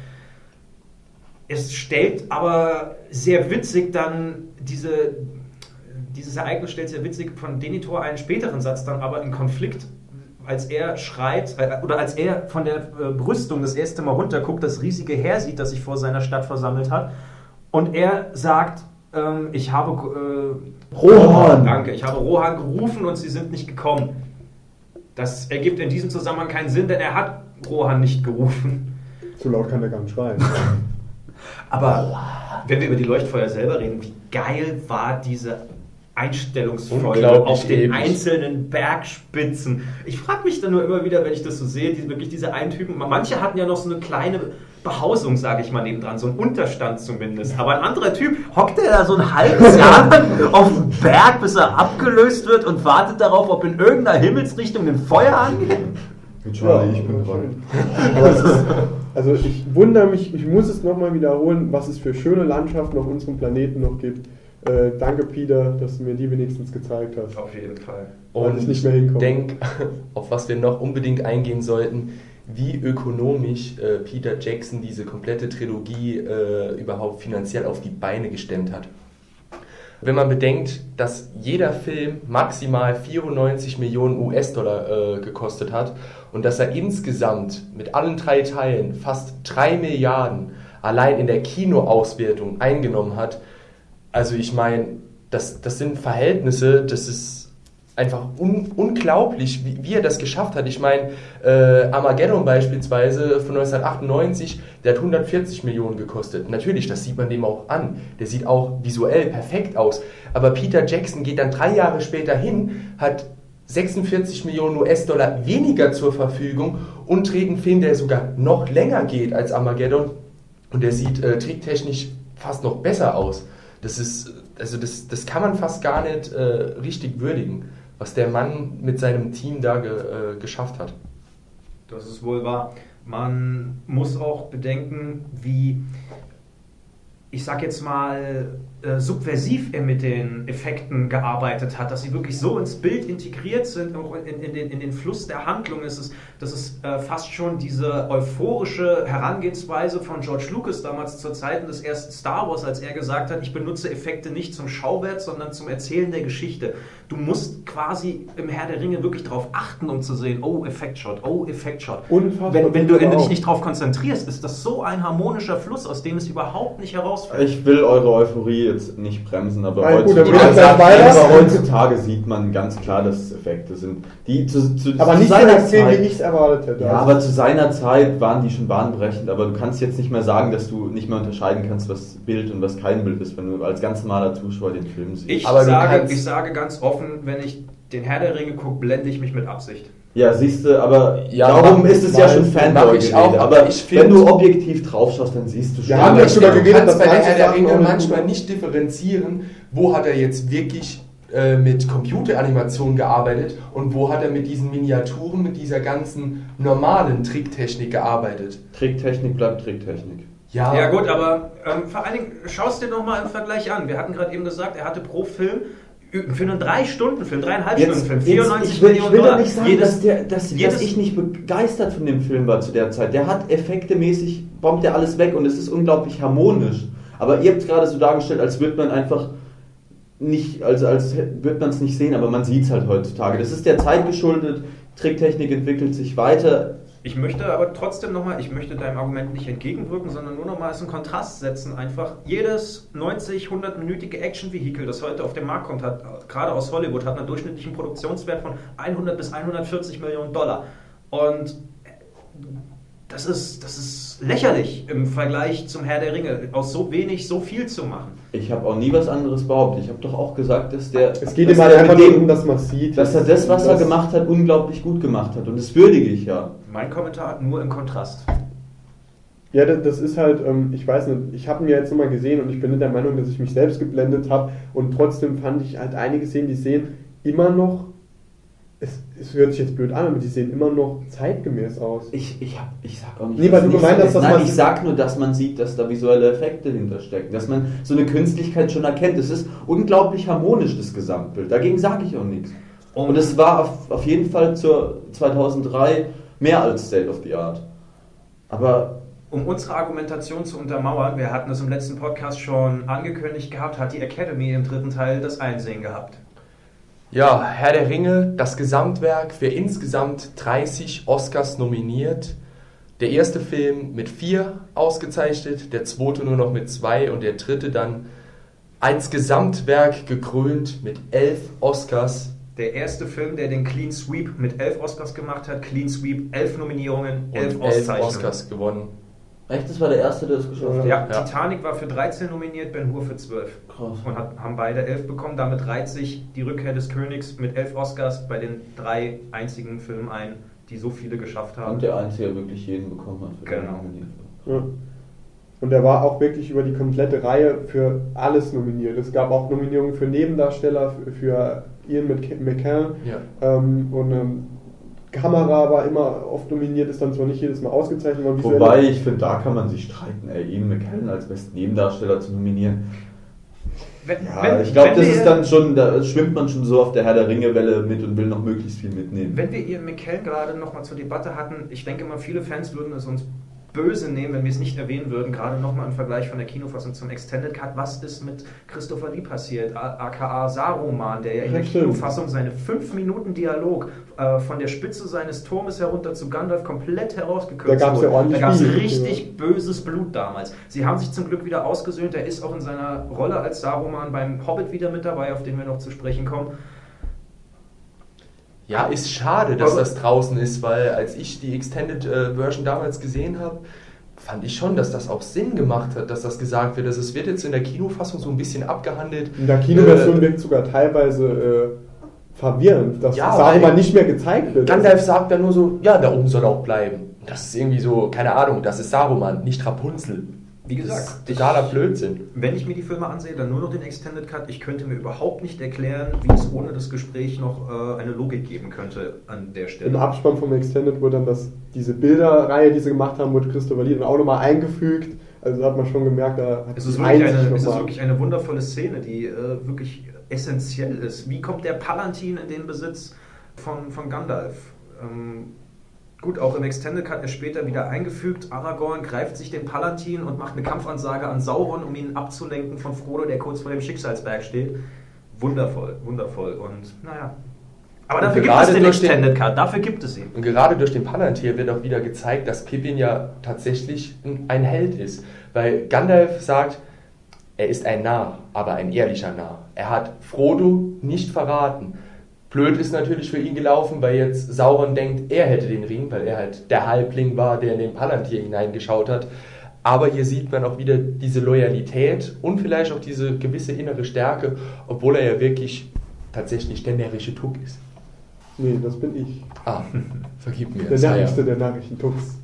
Es stellt aber sehr witzig dann diese, dieses Ereignis stellt sehr witzig von Denethor einen späteren Satz dann aber in Konflikt, als er schreit, äh, oder als er von der äh, Brüstung das erste Mal runterguckt, das riesige Heer sieht, das sich vor seiner Stadt versammelt hat, und er sagt, ähm, ich habe äh, Rohan. Danke, ich habe Rohan gerufen und sie sind nicht gekommen. Das ergibt in diesem Zusammenhang keinen Sinn, denn er hat Rohan nicht gerufen. So laut kann der gar nicht schreien. Aber wenn wir über die Leuchtfeuer selber reden, wie geil war diese Einstellungsfolge Unglaublich auf den ewig. einzelnen Bergspitzen. Ich frage mich dann nur immer wieder, wenn ich das so sehe, die, wirklich diese einen Typen. Manche hatten ja noch so eine kleine Behausung, sage ich mal, nebendran, so einen Unterstand zumindest. Aber ein anderer Typ hockt er da so ein halbes Jahr lang auf dem Berg, bis er abgelöst wird und wartet darauf, ob in irgendeiner Himmelsrichtung ein Feuer angeht. Charlie, ich bin dran. Aber es ist, Also ich wundere mich, ich muss es nochmal wiederholen, was es für schöne Landschaften auf unserem Planeten noch gibt. Äh, danke Peter, dass du mir die wenigstens gezeigt hast. Auf jeden Fall. Weil Und ich nicht mehr hinkomme. denk, auf was wir noch unbedingt eingehen sollten, wie ökonomisch äh, Peter Jackson diese komplette Trilogie äh, überhaupt finanziell auf die Beine gestemmt hat. Wenn man bedenkt, dass jeder Film maximal vierundneunzig Millionen U S-Dollar äh, gekostet hat und dass er insgesamt mit allen drei Teilen fast drei Milliarden allein in der Kinoauswertung eingenommen hat, also ich meine, das, das sind Verhältnisse, das ist einfach un, unglaublich, wie, wie er das geschafft hat. Ich meine, äh, Armageddon beispielsweise von neunzehnhundertachtundneunzig, der hat hundertvierzig Millionen gekostet. Natürlich, das sieht man dem auch an. Der sieht auch visuell perfekt aus. Aber Peter Jackson geht dann drei Jahre später hin, hat sechsundvierzig Millionen U S-Dollar weniger zur Verfügung und dreht einen Film, der sogar noch länger geht als Armageddon. Und der sieht äh, tricktechnisch fast noch besser aus. Das ist, also das, das kann man fast gar nicht äh, richtig würdigen, was der Mann mit seinem Team da ge, äh, geschafft hat. Das ist wohl wahr. Man muss auch bedenken, wie, ich sag jetzt mal, äh, subversiv er mit den Effekten gearbeitet hat, dass sie wirklich so ins Bild integriert sind, auch in, in, den, in den Fluss der Handlung. Es ist, das ist äh, fast schon diese euphorische Herangehensweise von George Lucas damals zu Zeiten des ersten Star Wars, als er gesagt hat, ich benutze Effekte nicht zum Schauwert, sondern zum Erzählen der Geschichte. Du musst quasi im Herr der Ringe wirklich darauf achten, um zu sehen, oh, Effektshot, oh, Effektshot. Unfassbar. Wenn, wenn, du, wenn du dich auch. nicht darauf konzentrierst, ist das so ein harmonischer Fluss, aus dem es überhaupt nicht herausfällt. Ich will eure Euphorie jetzt nicht bremsen, aber, Nein, gut, heutzutage, dann will ich gleich weiter. aber heutzutage sieht man ganz klar, dass es Effekte sind. Die zu, zu, Aber zu nicht so seiner extrem, Zeit, wie ich es erwartet hätte. Ja, aber zu seiner Zeit waren die schon bahnbrechend, aber du kannst jetzt nicht mehr sagen, dass du nicht mehr unterscheiden kannst, was Bild und was kein Bild ist, wenn du als ganz normaler Zuschauer den Film siehst. Ich, Aber du sage, kannst- ich sage ganz offen, wenn ich den Herr der Ringe gucke, blende ich mich mit Absicht. Ja, siehst du, aber Ja, darum mach- ist es ja mach- schon mach Fanboy ich auch, Gerede. aber Aber ich find- wenn du objektiv drauf schaust, dann siehst du schon. Ja, haben wir ich schon mal finde, du geredet, kannst dass bei der manche Herr der Sachen Ringe auch nicht manchmal gut- nicht differenzieren, wo hat er jetzt wirklich äh, mit Computeranimation gearbeitet und wo hat er mit diesen Miniaturen, mit dieser ganzen normalen Tricktechnik gearbeitet. Tricktechnik bleibt Tricktechnik. Ja, Ja gut, aber ähm, vor allen Dingen, schau es dir nochmal im Vergleich an. Wir hatten gerade eben gesagt, er hatte pro Film, für einen drei Stunden Film, dreieinhalb Stunden Film, vierundneunzig ich will, Millionen ich will Dollar. doch nicht sagen, Jedes- dass, der, dass, jedes- dass ich nicht begeistert von dem Film war zu der Zeit. Der hat effektemäßig, bombt der alles weg und es ist unglaublich harmonisch. Aber ihr habt es gerade so dargestellt, als würde man einfach nicht, also als würde man es nicht sehen, aber man sieht es halt heutzutage. Das ist der Zeit geschuldet, Tricktechnik entwickelt sich weiter. Ich möchte aber trotzdem nochmal, ich möchte deinem Argument nicht entgegenwirken, sondern nur nochmal als einen Kontrast setzen. Einfach jedes neunzig, hundert-minütige Action-Vehikel, das heute auf den Markt kommt, hat, gerade aus Hollywood, hat einen durchschnittlichen Produktionswert von hundert bis hundertvierzig Millionen Dollar. Und das ist, das ist lächerlich im Vergleich zum Herr der Ringe, aus so wenig so viel zu machen. Ich habe auch nie was anderes behauptet. Ich habe doch auch gesagt, dass der... Es geht dass immer der einfach mit nur dem- um, dass man es sieht. dass er das, was er gemacht hat, unglaublich gut gemacht hat. Und das würdige ich ja. Mein Kommentar nur im Kontrast. Ja, das, das ist halt, ähm, ich weiß nicht, ich habe ihn ja jetzt nochmal gesehen und ich bin der Meinung, dass ich mich selbst geblendet habe und trotzdem fand ich halt einige Szenen, die sehen immer noch, es, es hört sich jetzt blöd an, aber die sehen immer noch zeitgemäß aus. Ich, ich, hab, ich sag auch nicht, Nee, weil du nicht gemeint so hast, ist. dass Nein, man- ich sag nur, dass man sieht, dass da visuelle Effekte hinterstecken, dass man so eine Künstlichkeit schon erkennt. Es ist unglaublich harmonisch, das Gesamtbild. Dagegen sage ich auch nichts. Und es war auf, auf jeden Fall zur zweitausenddrei mehr als State of the Art. Aber Um unsere Argumentation zu untermauern, wir hatten es im letzten Podcast schon angekündigt gehabt, hat die Academy im dritten Teil das Einsehen gehabt. Ja, Herr der Ringe, das Gesamtwerk, für insgesamt dreißig Oscars nominiert. Der erste Film mit vier ausgezeichnet, der zweite nur noch mit zwei und der dritte dann als Gesamtwerk gekrönt mit elf Oscars. Der erste Film, der den Clean Sweep mit elf Oscars gemacht hat, Clean Sweep, elf Nominierungen, elf und elf Auszeichnungen. Oscars gewonnen. echt, das war der Erste, der es geschafft hat? Ja, Ja. Titanic war für dreizehn nominiert, Ben Hur für zwölf. Krass. Und hat, haben beide elf bekommen. Damit reiht sich die Rückkehr des Königs mit elf Oscars bei den drei einzigen Filmen ein, die so viele geschafft haben. Und der Einzige, der wirklich jeden bekommen hat. Für Genau. den nominiert war. Ja. Und er war auch wirklich über die komplette Reihe für alles nominiert. Es gab auch Nominierungen für Nebendarsteller, für, für Ian Mc- McKellen Ja. ähm, und ähm, Kamera war immer oft dominiert, ist dann zwar nicht jedes Mal ausgezeichnet worden. Wobei, ich finde, da kann man sich streiten, ey, Ian McKellen als besten Nebendarsteller zu nominieren. Wenn, Ja, wenn, ich glaube, wenn das wir- ist dann schon, da schwimmt man schon so auf der Herr der Ringe-Welle mit und will noch möglichst viel mitnehmen. Wenn wir Ian McKellen gerade nochmal zur Debatte hatten, ich denke mal, viele Fans würden es uns böse nehmen, wenn wir es nicht erwähnen würden, gerade nochmal im Vergleich von der Kinofassung zum Extended Cut. Was ist mit Christopher Lee passiert, aka Saruman, der ja in der Ja, stimmt. Kinofassung seine fünf Minuten Dialog äh, von der Spitze seines Turmes herunter zu Gandalf komplett herausgekürzt Da gab's ja wurde. ordentlich Da gab es Beef, richtig böses Blut damals. Sie haben sich zum Glück wieder ausgesöhnt. Er ist auch in seiner Rolle als Saruman beim Hobbit wieder mit dabei, auf den wir noch zu sprechen kommen. Ja, ist schade, dass Aber- das draußen ist, weil als ich die Extended äh, Version damals gesehen habe, fand ich schon, dass das auch Sinn gemacht hat, dass das gesagt wird. Also es wird jetzt in der Kinofassung so ein bisschen abgehandelt. In der Kinoversion Äh, wirkt sogar teilweise äh, verwirrend, dass Ja, Saruman weil- nicht mehr gezeigt wird. Gandalf sagt dann nur so, ja, da oben soll er auch bleiben. Das ist irgendwie so, keine Ahnung, das ist Saruman, nicht Rapunzel. Wie gesagt, das ist totaler ich- Blödsinn. Wenn ich mir die Filme ansehe, dann nur noch den Extended Cut. Ich könnte mir überhaupt nicht erklären, wie es ohne das Gespräch noch äh, eine Logik geben könnte an der Im Stelle. Abspann vom Extended wurde dann das, diese Bilderreihe, die sie gemacht haben, wurde Christopher Lee dann auch nochmal eingefügt. Also da hat man schon gemerkt, da hat Es ist die wirklich Einsicht eine, noch es ist mal. wirklich eine wundervolle Szene, die äh, wirklich essentiell ist. Wie kommt der Palantin in den Besitz von, von Gandalf? Ähm, gut, auch im Extended Cut ist später wieder eingefügt. Aragorn greift sich den Palantin und macht eine Kampfansage an Sauron, um ihn abzulenken von Frodo, der kurz vor dem Schicksalsberg steht. Wundervoll, wundervoll. Und naja. Aber Und dafür gibt es gerade den durch den- Extended Cut, dafür gibt es ihn. Und gerade durch den Palantir wird auch wieder gezeigt, dass Pippin ja tatsächlich ein- ein Held ist. Weil Gandalf sagt, er ist ein Narr, aber ein ehrlicher Narr. Er hat Frodo nicht verraten. Blöd ist natürlich für ihn gelaufen, weil jetzt Sauron denkt, er hätte den Ring, weil er halt der Halbling war, der in den Palantir hineingeschaut hat. Aber hier sieht man auch wieder diese Loyalität und vielleicht auch diese gewisse innere Stärke, obwohl er ja wirklich tatsächlich der närrische Tuck ist. Nee, das bin ich. Ah, vergib mir. Der das war ja- närrischste der Nachrichtentux.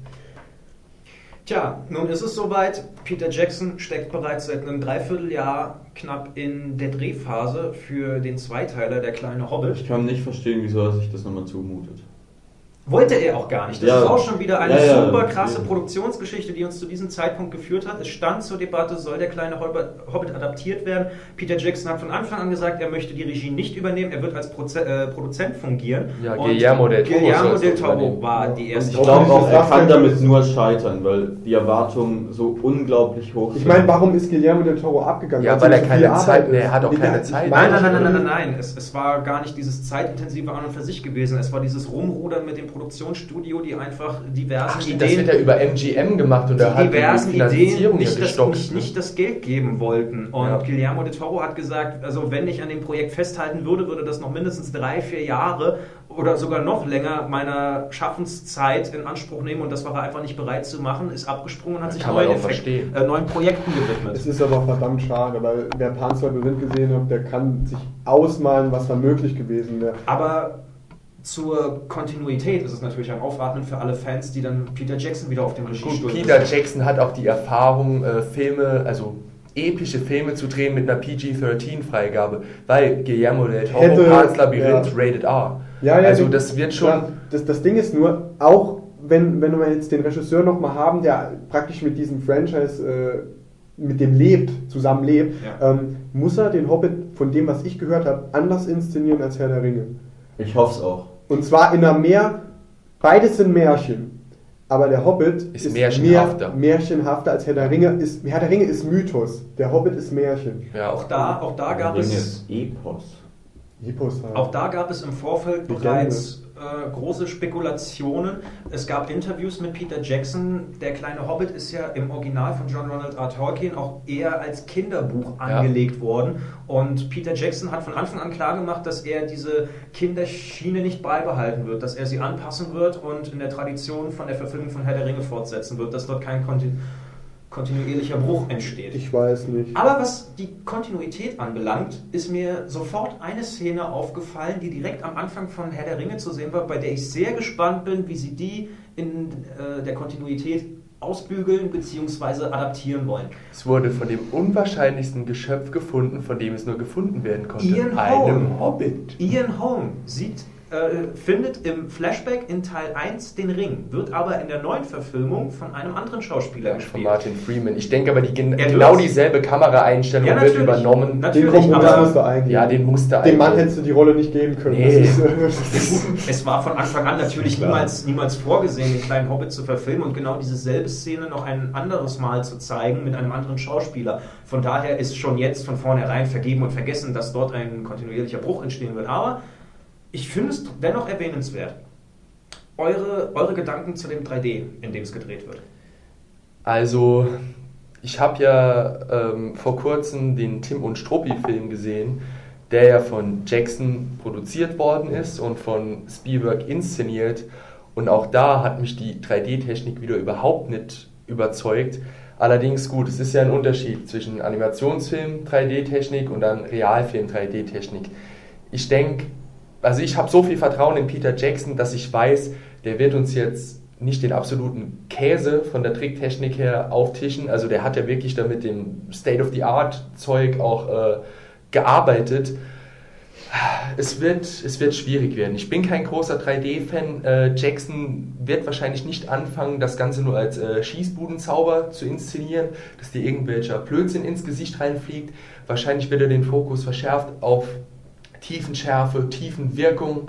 Tja, nun ist es soweit. Peter Jackson steckt bereits seit einem Dreivierteljahr knapp in der Drehphase für den Zweiteiler Der kleine Hobbit. Ich kann nicht verstehen, wieso er sich das nochmal zumutet. Wollte er auch gar nicht. Das Ja. ist auch schon wieder eine Ja, ja, super krasse ja. Produktionsgeschichte, die uns zu diesem Zeitpunkt geführt hat. Es stand zur Debatte, soll der kleine Hobbit, Hobbit adaptiert werden. Peter Jackson hat von Anfang an gesagt, er möchte die Regie nicht übernehmen, er wird als Proze äh, Produzent fungieren. Ja, Und Guillermo del Toro Guillermo soll es del Toro übernehmen. war die Und erste ich glaube auch, er Das kann kann- damit nur scheitern, weil die Erwartungen so unglaublich hoch sind. Ich meine, warum ist Guillermo del Toro abgegangen? Ja, Weil's weil ihm er zu keine viel Zeit- Arbeit nee, ist. er hat auch Nee, keine der- Zeit. Nein, nein, ich- nein, nein, nein, nein, nein. Es, es war gar nicht dieses zeitintensive an und für sich gewesen. Es war dieses Rumrudern mit dem Produktionsstudio, die einfach diversen Ach, stimmt, das Ideen, wird ja über M G M gemacht und da die hat diversen die Ideen Finanzierung nicht ja das, gestoppt. nicht, nicht das Geld geben wollten. Und Ja. Guillermo del Toro hat gesagt, also wenn ich an dem Projekt festhalten würde, würde das noch mindestens drei, vier Jahre oder sogar noch länger meiner Schaffenszeit in Anspruch nehmen und das war er einfach nicht bereit zu machen, ist abgesprungen und hat Das sich kann man neuen, auch verstehen. äh, neuen Projekten gewidmet. Es ist aber verdammt schade, weil wer Pan zwei Labyrinth gesehen hat, der kann sich ausmalen, was da möglich gewesen wäre. Aber zur Kontinuität ist es natürlich ein Aufatmen für alle Fans, die dann Peter Jackson wieder auf dem Gut, Regiestuhl Peter Jackson hat auch die Erfahrung, äh, Filme, also epische Filme zu drehen mit einer P G dreizehn Freigabe, weil Guillermo del Toro, Hätte- Pan's Labyrinth, ja. Rated R. Ja, ja, also die- das wird schon... Ja, das, das Ding ist nur, auch wenn, wenn wir jetzt den Regisseur nochmal haben, der praktisch mit diesem Franchise, äh, mit dem lebt, zusammen lebt, Ja. ähm, muss er den Hobbit, von dem, was ich gehört habe, anders inszenieren als Herr der Ringe. Ich hoffe es auch. Und zwar in einer mehr, beides sind Märchen. Aber der Hobbit Ist ist, märchenhafter. mehr märchenhafter als Herr der Ringe. Ist, Herr der Ringe ist Mythos. Der Hobbit ist Märchen. Ja, Auch da, auch da gab Ring es... ist Epos. Epos halt. Auch da gab es im Vorfeld Legende. bereits äh, große Spekulationen. Es gab Interviews mit Peter Jackson. Der kleine Hobbit ist ja im Original von John Ronald R. Tolkien auch eher als Kinderbuch Ja. angelegt worden. Und Peter Jackson hat von Anfang an klar gemacht, dass er diese Kinderschiene nicht beibehalten wird, dass er sie anpassen wird und in der Tradition von der Verfilmung von Herr der Ringe fortsetzen wird, dass dort kein Konti- kontinuierlicher Bruch entsteht. Ich weiß nicht. Aber was die Kontinuität anbelangt, ist mir sofort eine Szene aufgefallen, die direkt am Anfang von Herr der Ringe zu sehen war, bei der ich sehr gespannt bin, wie sie die in äh, der Kontinuität ausbügeln bzw. adaptieren wollen. Es wurde von dem unwahrscheinlichsten Geschöpf gefunden, von dem es nur gefunden werden konnte. Ian einem Holm. Hobbit. Ian Holm sieht äh, findet im Flashback in Teil eins den Ring, wird aber in der neuen Verfilmung von einem anderen Schauspieler Von gespielt. Martin Freeman. Ich denke aber, die gen Er genau wird's. dieselbe Kameraeinstellung Ja, wird natürlich. übernommen. Den Natürlich, Kompromiss aber musst du eingehen. Ja, den musste Dem Mann eingehen. hättest du die Rolle nicht geben können. Nee. Das ist, äh, das ist es war von Anfang an natürlich niemals, niemals vorgesehen, den kleinen Hobbit zu verfilmen und genau diese selbe Szene noch ein anderes Mal zu zeigen mit einem anderen Schauspieler. Von daher ist schon jetzt von vornherein vergeben und vergessen, dass dort ein kontinuierlicher Bruch entstehen wird. Aber ich finde es dennoch erwähnenswert. Eure, eure Gedanken zu dem drei D, in dem es gedreht wird. Also, ich habe ja ähm, vor kurzem den Tim und Struppi-Film gesehen, der ja von Jackson produziert worden ist und von Spielberg inszeniert. Und auch da hat mich die drei D-Technik wieder überhaupt nicht überzeugt. Allerdings gut, es ist ja ein Unterschied zwischen Animationsfilm drei D-Technik und dann Realfilm drei D-Technik. Ich denke, also ich habe so viel Vertrauen in Peter Jackson, dass ich weiß, der wird uns jetzt nicht den absoluten Käse von der Tricktechnik her auftischen. Also der hat ja wirklich da mit dem State-of-the-Art-Zeug auch äh, gearbeitet. Es wird, es wird schwierig werden. Ich bin kein großer drei D-Fan. Äh, Jackson wird wahrscheinlich nicht anfangen, das Ganze nur als äh, Schießbudenzauber zu inszenieren, dass dir irgendwelcher Blödsinn ins Gesicht reinfliegt. Wahrscheinlich wird er den Fokus verschärft auf Tiefenschärfe, Tiefenwirkung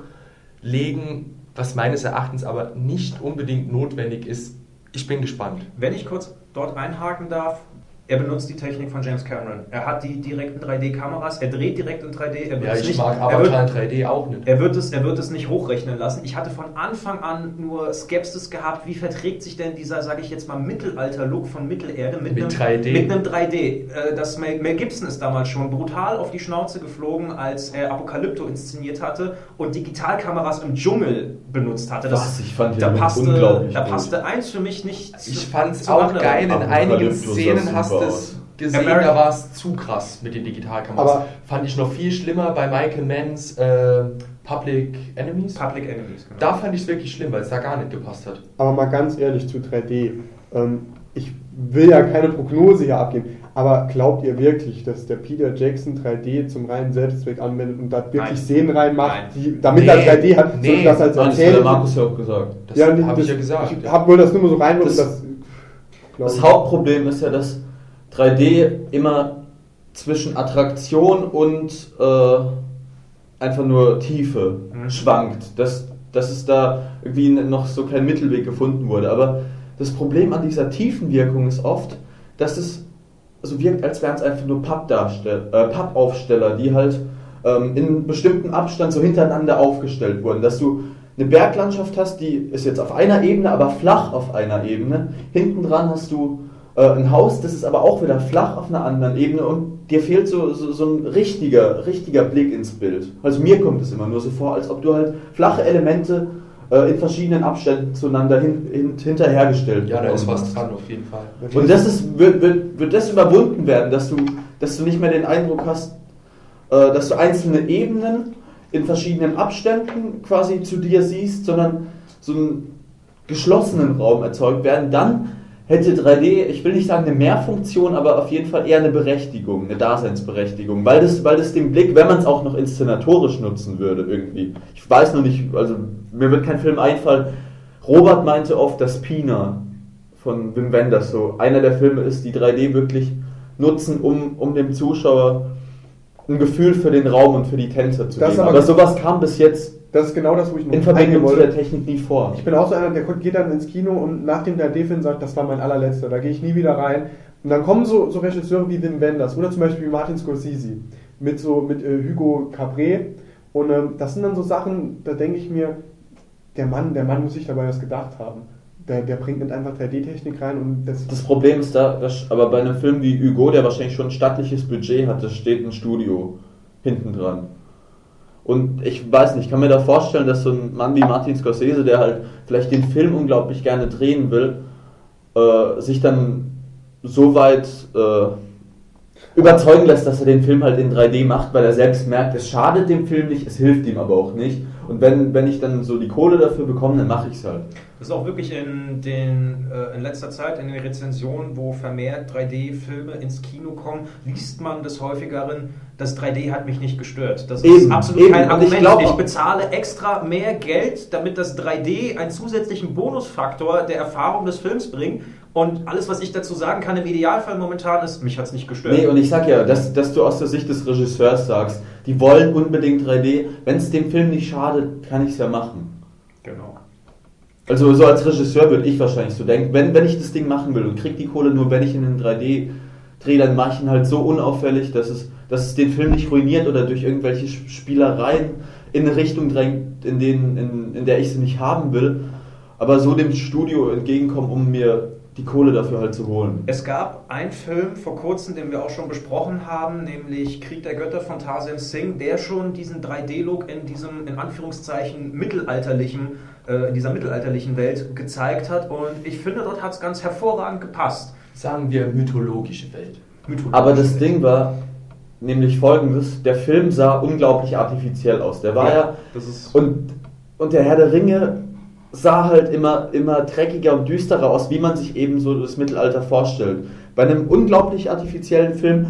legen, was meines Erachtens aber nicht unbedingt notwendig ist. Ich bin gespannt. Wenn ich kurz dort einhaken darf, er benutzt die Technik von James Cameron. Er hat die direkten drei D-Kameras, er dreht direkt in drei D. Er wird Ja, es ich nicht, mag er wird, Avatar in drei D auch nicht. Er wird, es, er wird es nicht hochrechnen lassen. Ich hatte von Anfang an nur Skepsis gehabt, wie verträgt sich denn dieser, sage ich jetzt mal, Mittelalter-Look von Mittelerde mit, Mit einem, drei D. mit einem drei D. Äh, Das Mel, Mel Gibson ist damals schon brutal auf die Schnauze geflogen, als er Apokalypto inszeniert hatte und Digitalkameras im Dschungel benutzt hatte. Das, Was? Ich fand den da Look passte, unglaublich da gut. passte eins für mich nicht zu- Ich fand es zum auch anderen. geil, in einigen Apokalypto sah Szenen hast du super es aus. gesehen, American- da war es zu krass mit den Digitalkameras. Aber- fand ich noch viel schlimmer bei Michael Manns äh, Public Enemies. Public Enemies, genau. Da fand ich es wirklich schlimm, weil es da gar nicht gepasst hat. Aber mal ganz ehrlich zu drei D. Ähm, ich will ja keine Prognose hier abgeben, aber glaubt ihr wirklich, dass der Peter Jackson drei D zum reinen Selbstzweck anwendet und da wirklich Nein. Szenen reinmacht, Nein. die, damit Nee. er drei D hat, Nee. so das als Nein, das hat der Erzählung? Markus ja auch gesagt. Das Ja, habe ich das- ja gesagt. Ich hab, wollte das nur mal so reinwirken, Das- das, glaub Das ich. Hauptproblem ist ja, dass drei D immer zwischen Attraktion und äh, einfach nur Tiefe Mhm. schwankt. Dass, dass es da irgendwie noch so kein Mittelweg gefunden wurde. Aber das Problem an dieser Tiefenwirkung ist oft, dass es so wirkt, als wären es einfach nur Pappdarstell- äh, Pappaufsteller, die halt ähm, in bestimmten Abstand so hintereinander aufgestellt wurden. Dass du eine Berglandschaft hast, die ist jetzt auf einer Ebene, aber flach auf einer Ebene. Hinten dran hast du äh, ein Haus, das ist aber auch wieder flach auf einer anderen Ebene und dir fehlt so, so, so ein richtiger, richtiger Blick ins Bild. Also mir kommt es immer nur so vor, als ob du halt flache Elemente äh, in verschiedenen Abständen zueinander hin, hin, hinterhergestellt Ja, da ist bekommen was hast. dran auf jeden Fall. Und das ist, wird, wird, wird das überwunden werden, dass du, dass du nicht mehr den Eindruck hast, äh, dass du einzelne Ebenen in verschiedenen Abständen quasi zu dir siehst, sondern so einen geschlossenen Raum erzeugt werden. Dann hätte drei D, ich will nicht sagen eine Mehrfunktion, aber auf jeden Fall eher eine Berechtigung, eine Daseinsberechtigung, weil das, weil das den Blick, wenn man es auch noch inszenatorisch nutzen würde irgendwie. Ich weiß noch nicht, also mir wird kein Film einfallen. Robert meinte oft, dass Pina von Wim Wenders so einer der Filme ist, die drei D wirklich nutzen, um, um dem Zuschauer ein Gefühl für den Raum und für die Tänzer zu Das geben. aber- Aber sowas kam bis jetzt Das ist genau das, wo ich noch in Verbindung eingehen zu der wollte. Technik nie vor. Ich bin auch so einer, der geht dann ins Kino und nach dem drei D-Film sagt, das war mein allerletzter, da gehe ich nie wieder rein. Und dann kommen so, so Regisseure wie Wim Wenders oder zum Beispiel Martin Scorsese mit so mit äh, Hugo Cabret. Und ähm, das sind dann so Sachen, da denke ich mir, der Mann, der Mann muss sich dabei was gedacht haben. Der, der bringt nicht einfach drei D-Technik rein und das. Das Problem ist da, dass, aber bei einem Film wie Hugo, der wahrscheinlich schon ein stattliches Budget hatte, steht ein Studio hinten dran. Und ich weiß nicht, ich kann mir da vorstellen, dass so ein Mann wie Martin Scorsese, der halt vielleicht den Film unglaublich gerne drehen will, äh, sich dann so weit äh, überzeugen lässt, dass er den Film halt in drei D macht, weil er selbst merkt, es schadet dem Film nicht, es hilft ihm aber auch nicht. Und wenn, wenn ich dann so die Kohle dafür bekomme, dann mache ich es halt. Das ist auch wirklich in, den, äh, in letzter Zeit in den Rezensionen, wo vermehrt drei D-Filme ins Kino kommen, liest man des Häufigeren, das drei D hat mich nicht gestört. Das Eben, ist absolut eben. kein Und Argument. ich Ich, glaub- bezahle extra mehr Geld, damit das drei D einen zusätzlichen Bonusfaktor der Erfahrung des Films bringt. Und alles, was ich dazu sagen kann, im Idealfall momentan ist, mich hat es nicht gestört. Nee, und ich sag ja, dass, dass du aus der Sicht des Regisseurs sagst, die wollen unbedingt drei D. Wenn es dem Film nicht schadet, kann ich es ja machen. Genau. Also so als Regisseur würde ich wahrscheinlich so denken, wenn, wenn ich das Ding machen will und krieg die Kohle nur, wenn ich in den drei D drehe, dann mache ich ihn halt so unauffällig, dass es, dass es den Film nicht ruiniert oder durch irgendwelche Spielereien in eine Richtung drängt, in, denen, in, in der ich sie nicht haben will, aber so dem Studio entgegenkommen, um mir die Kohle dafür halt zu holen. Es gab einen Film vor kurzem, den wir auch schon besprochen haben, nämlich Krieg der Götter von Tarzan Singh, der schon diesen drei D-Look in diesem, in Anführungszeichen, mittelalterlichen, äh, in dieser mittelalterlichen Welt gezeigt hat. Und ich finde, dort hat es ganz hervorragend gepasst. Sagen wir mythologische Welt. Mythologische Aber das Welt. Ding war nämlich folgendes, der Film sah unglaublich artifiziell aus. Der war ja, Ja, das ist und, und der Herr der Ringe sah halt immer, immer dreckiger und düsterer aus, wie man sich eben so das Mittelalter vorstellt. Bei einem unglaublich artifiziellen Film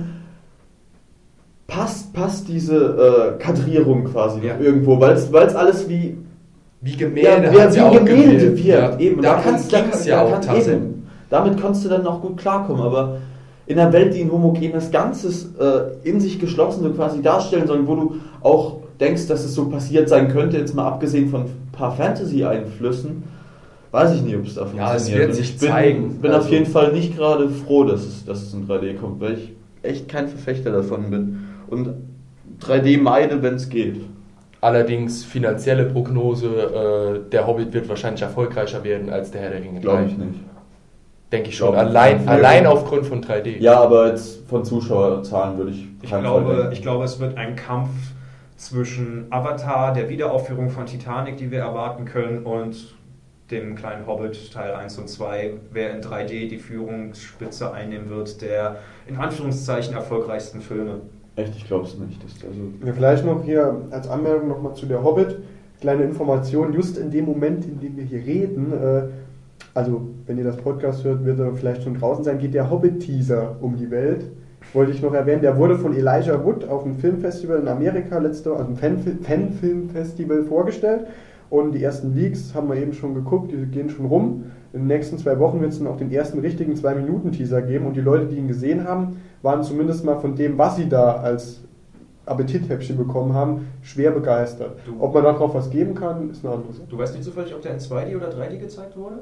passt, passt diese äh, Kadrierung quasi Ja. noch irgendwo, weil es alles wie, Wie Gemälde ja, hat sie wie auch Gemälde gewählt. wird. Ja, Eben. Da darum kannst, da, ging's da, ja da auch kann, tatsächlich. eben. Damit konntest du dann auch gut klarkommen, aber in einer Welt, die ein homogenes Ganzes äh, in sich geschlossen so quasi darstellen soll, wo du auch denkst, dass es so passiert sein könnte, jetzt mal abgesehen von ein paar Fantasy-Einflüssen, weiß ich nicht, ob es da funktioniert. Ja, es wird Und sich ich bin, zeigen. bin Also- auf jeden Fall nicht gerade froh, dass es, dass es in drei D kommt, weil ich echt kein Verfechter davon bin. Und drei D meide, wenn es geht. Allerdings finanzielle Prognose, äh, der Hobbit wird wahrscheinlich erfolgreicher werden als der Herr der Ringe. Glaube ich nicht. Denke ich schon. Glaub ich Allein, nicht. allein aufgrund von drei D. Ja, aber jetzt von Zuschauerzahlen würde ich Ich keinen glaube, Fall ich glaube, es wird ein Kampf zwischen Avatar, der Wiederaufführung von Titanic, die wir erwarten können, und dem kleinen Hobbit Teil eins und zwei, wer in drei D die Führungsspitze einnehmen wird, der in Anführungszeichen erfolgreichsten Filme. Echt, ich glaube es nicht. Das, also Ja, vielleicht noch hier als Anmerkung nochmal zu der Hobbit. Kleine Information, just in dem Moment, in dem wir hier reden, äh, also wenn ihr das Podcast hört, wird er vielleicht schon draußen sein, geht der Hobbit-Teaser um die Welt. Wollte ich noch erwähnen, der wurde von Elijah Wood auf einem Filmfestival in Amerika, letzte, also ein Fan- Fanfilmfestival vorgestellt. Und die ersten Leaks haben wir eben schon geguckt, die gehen schon rum. In den nächsten zwei Wochen wird es dann auch den ersten richtigen zwei Minuten Teaser geben. Und die Leute, die ihn gesehen haben, waren zumindest mal von dem, was sie da als Appetithäppchen bekommen haben, schwer begeistert. Du- Ob man darauf was geben kann, ist eine andere Sache. Du weißt nicht zufällig, ob der in zwei D oder drei D gezeigt wurde?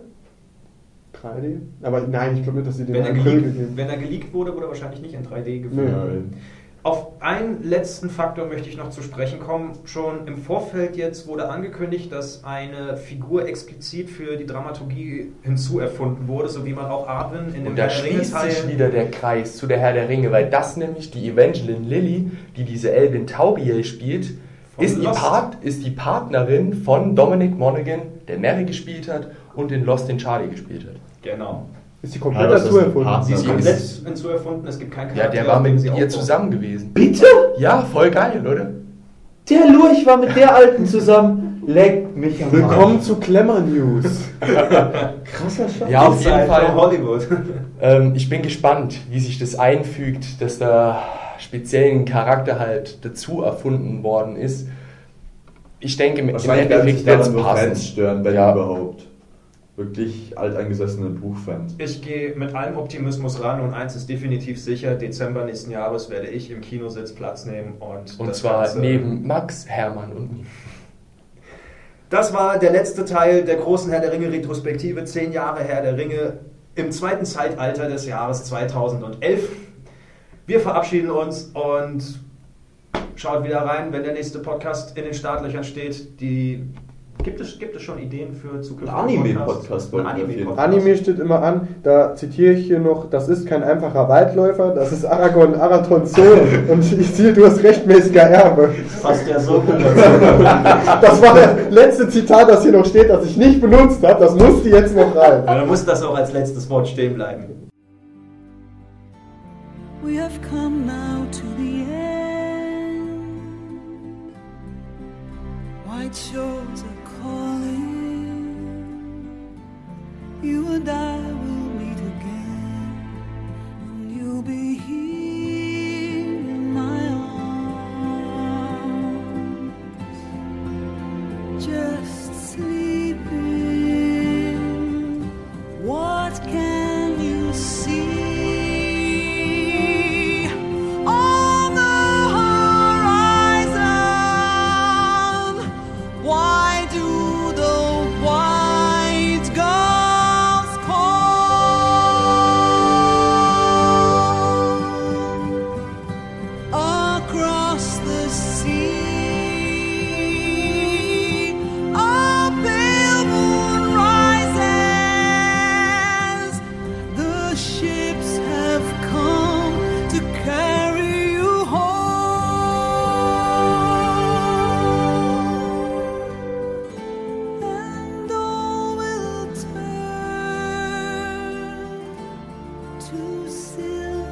drei D? Aber nein, ich glaube nicht, dass sie den Wenn er, einen Film geleakt, gegeben wenn er geleakt wurde, wurde er wahrscheinlich nicht in drei D gefilmt. Nö. Auf einen letzten Faktor möchte ich noch zu sprechen kommen. Schon im Vorfeld jetzt wurde angekündigt, dass eine Figur explizit für die Dramaturgie hinzuerfunden wurde, so wie man auch Arwen in dem Und da Herr der schließt sich Ringe-Teil- wieder der Kreis zu der Herr der Ringe, weil das nämlich die Evangeline Lilly, die diese Elvin Tauriel spielt, Von ist die, Lost. Part, ist die Partnerin von Dominic Monaghan, der Mary gespielt hat und in Lost den Charlie gespielt hat. Genau. Ist die komplett Ja, das dazu ist ein erfunden? Partner. Sie ist Sie komplett ist- hinzuerfunden, es gibt keinen Ja, Charakter. der war auf den mit sie ihr aufbaut. zusammen gewesen. bitte? Ja, voll geil, oder? Der Lurch war mit der Alten zusammen. Leck mich am Willkommen Arsch. zu Klemmer News. Krasser Scheiß. Ja, auf jeden Inside Fall. from Hollywood. Ähm, ich bin gespannt, wie sich das einfügt, dass da speziell ein Charakter halt dazu erfunden worden ist. Ich denke, im Wahrscheinlich werden sich Endeffekt wird es daran nur Fans passen. stören, wenn Ja. überhaupt. Wirklich alteingesessene Buchfans. Ich gehe mit allem Optimismus ran und eins ist definitiv sicher, Dezember nächsten Jahres werde ich im Kinositz Platz nehmen. Und, Und das zwar Ganze- neben Max, Hermann und mir. Das war der letzte Teil der großen Herr der Ringe Retrospektive, zehn Jahre Herr der Ringe im zweiten Zeitalter des Jahres zweitausendelf. Wir verabschieden uns und schaut wieder rein, wenn der nächste Podcast in den Startlöchern steht. Die, gibt, es, gibt es schon Ideen für zukünftige Ein Anime-Podcast Podcasts? wollten Ein wir auf jeden Anime-Podcast. Anime steht immer an, da zitiere ich hier noch, das ist kein einfacher Waldläufer, das ist Aragorn Arathons Sohn und ich sehe, du hast rechtmäßiger Erbe. Passt ja so gut. Das war das letzte Zitat, das hier noch steht, das ich nicht benutzt habe, das musste jetzt noch rein. Dann muss das auch als letztes Wort stehen bleiben. We have come now to the end. white shores are calling. You and I will meet again, and you'll be here in my arms, just sleeping. What can you see? To silver.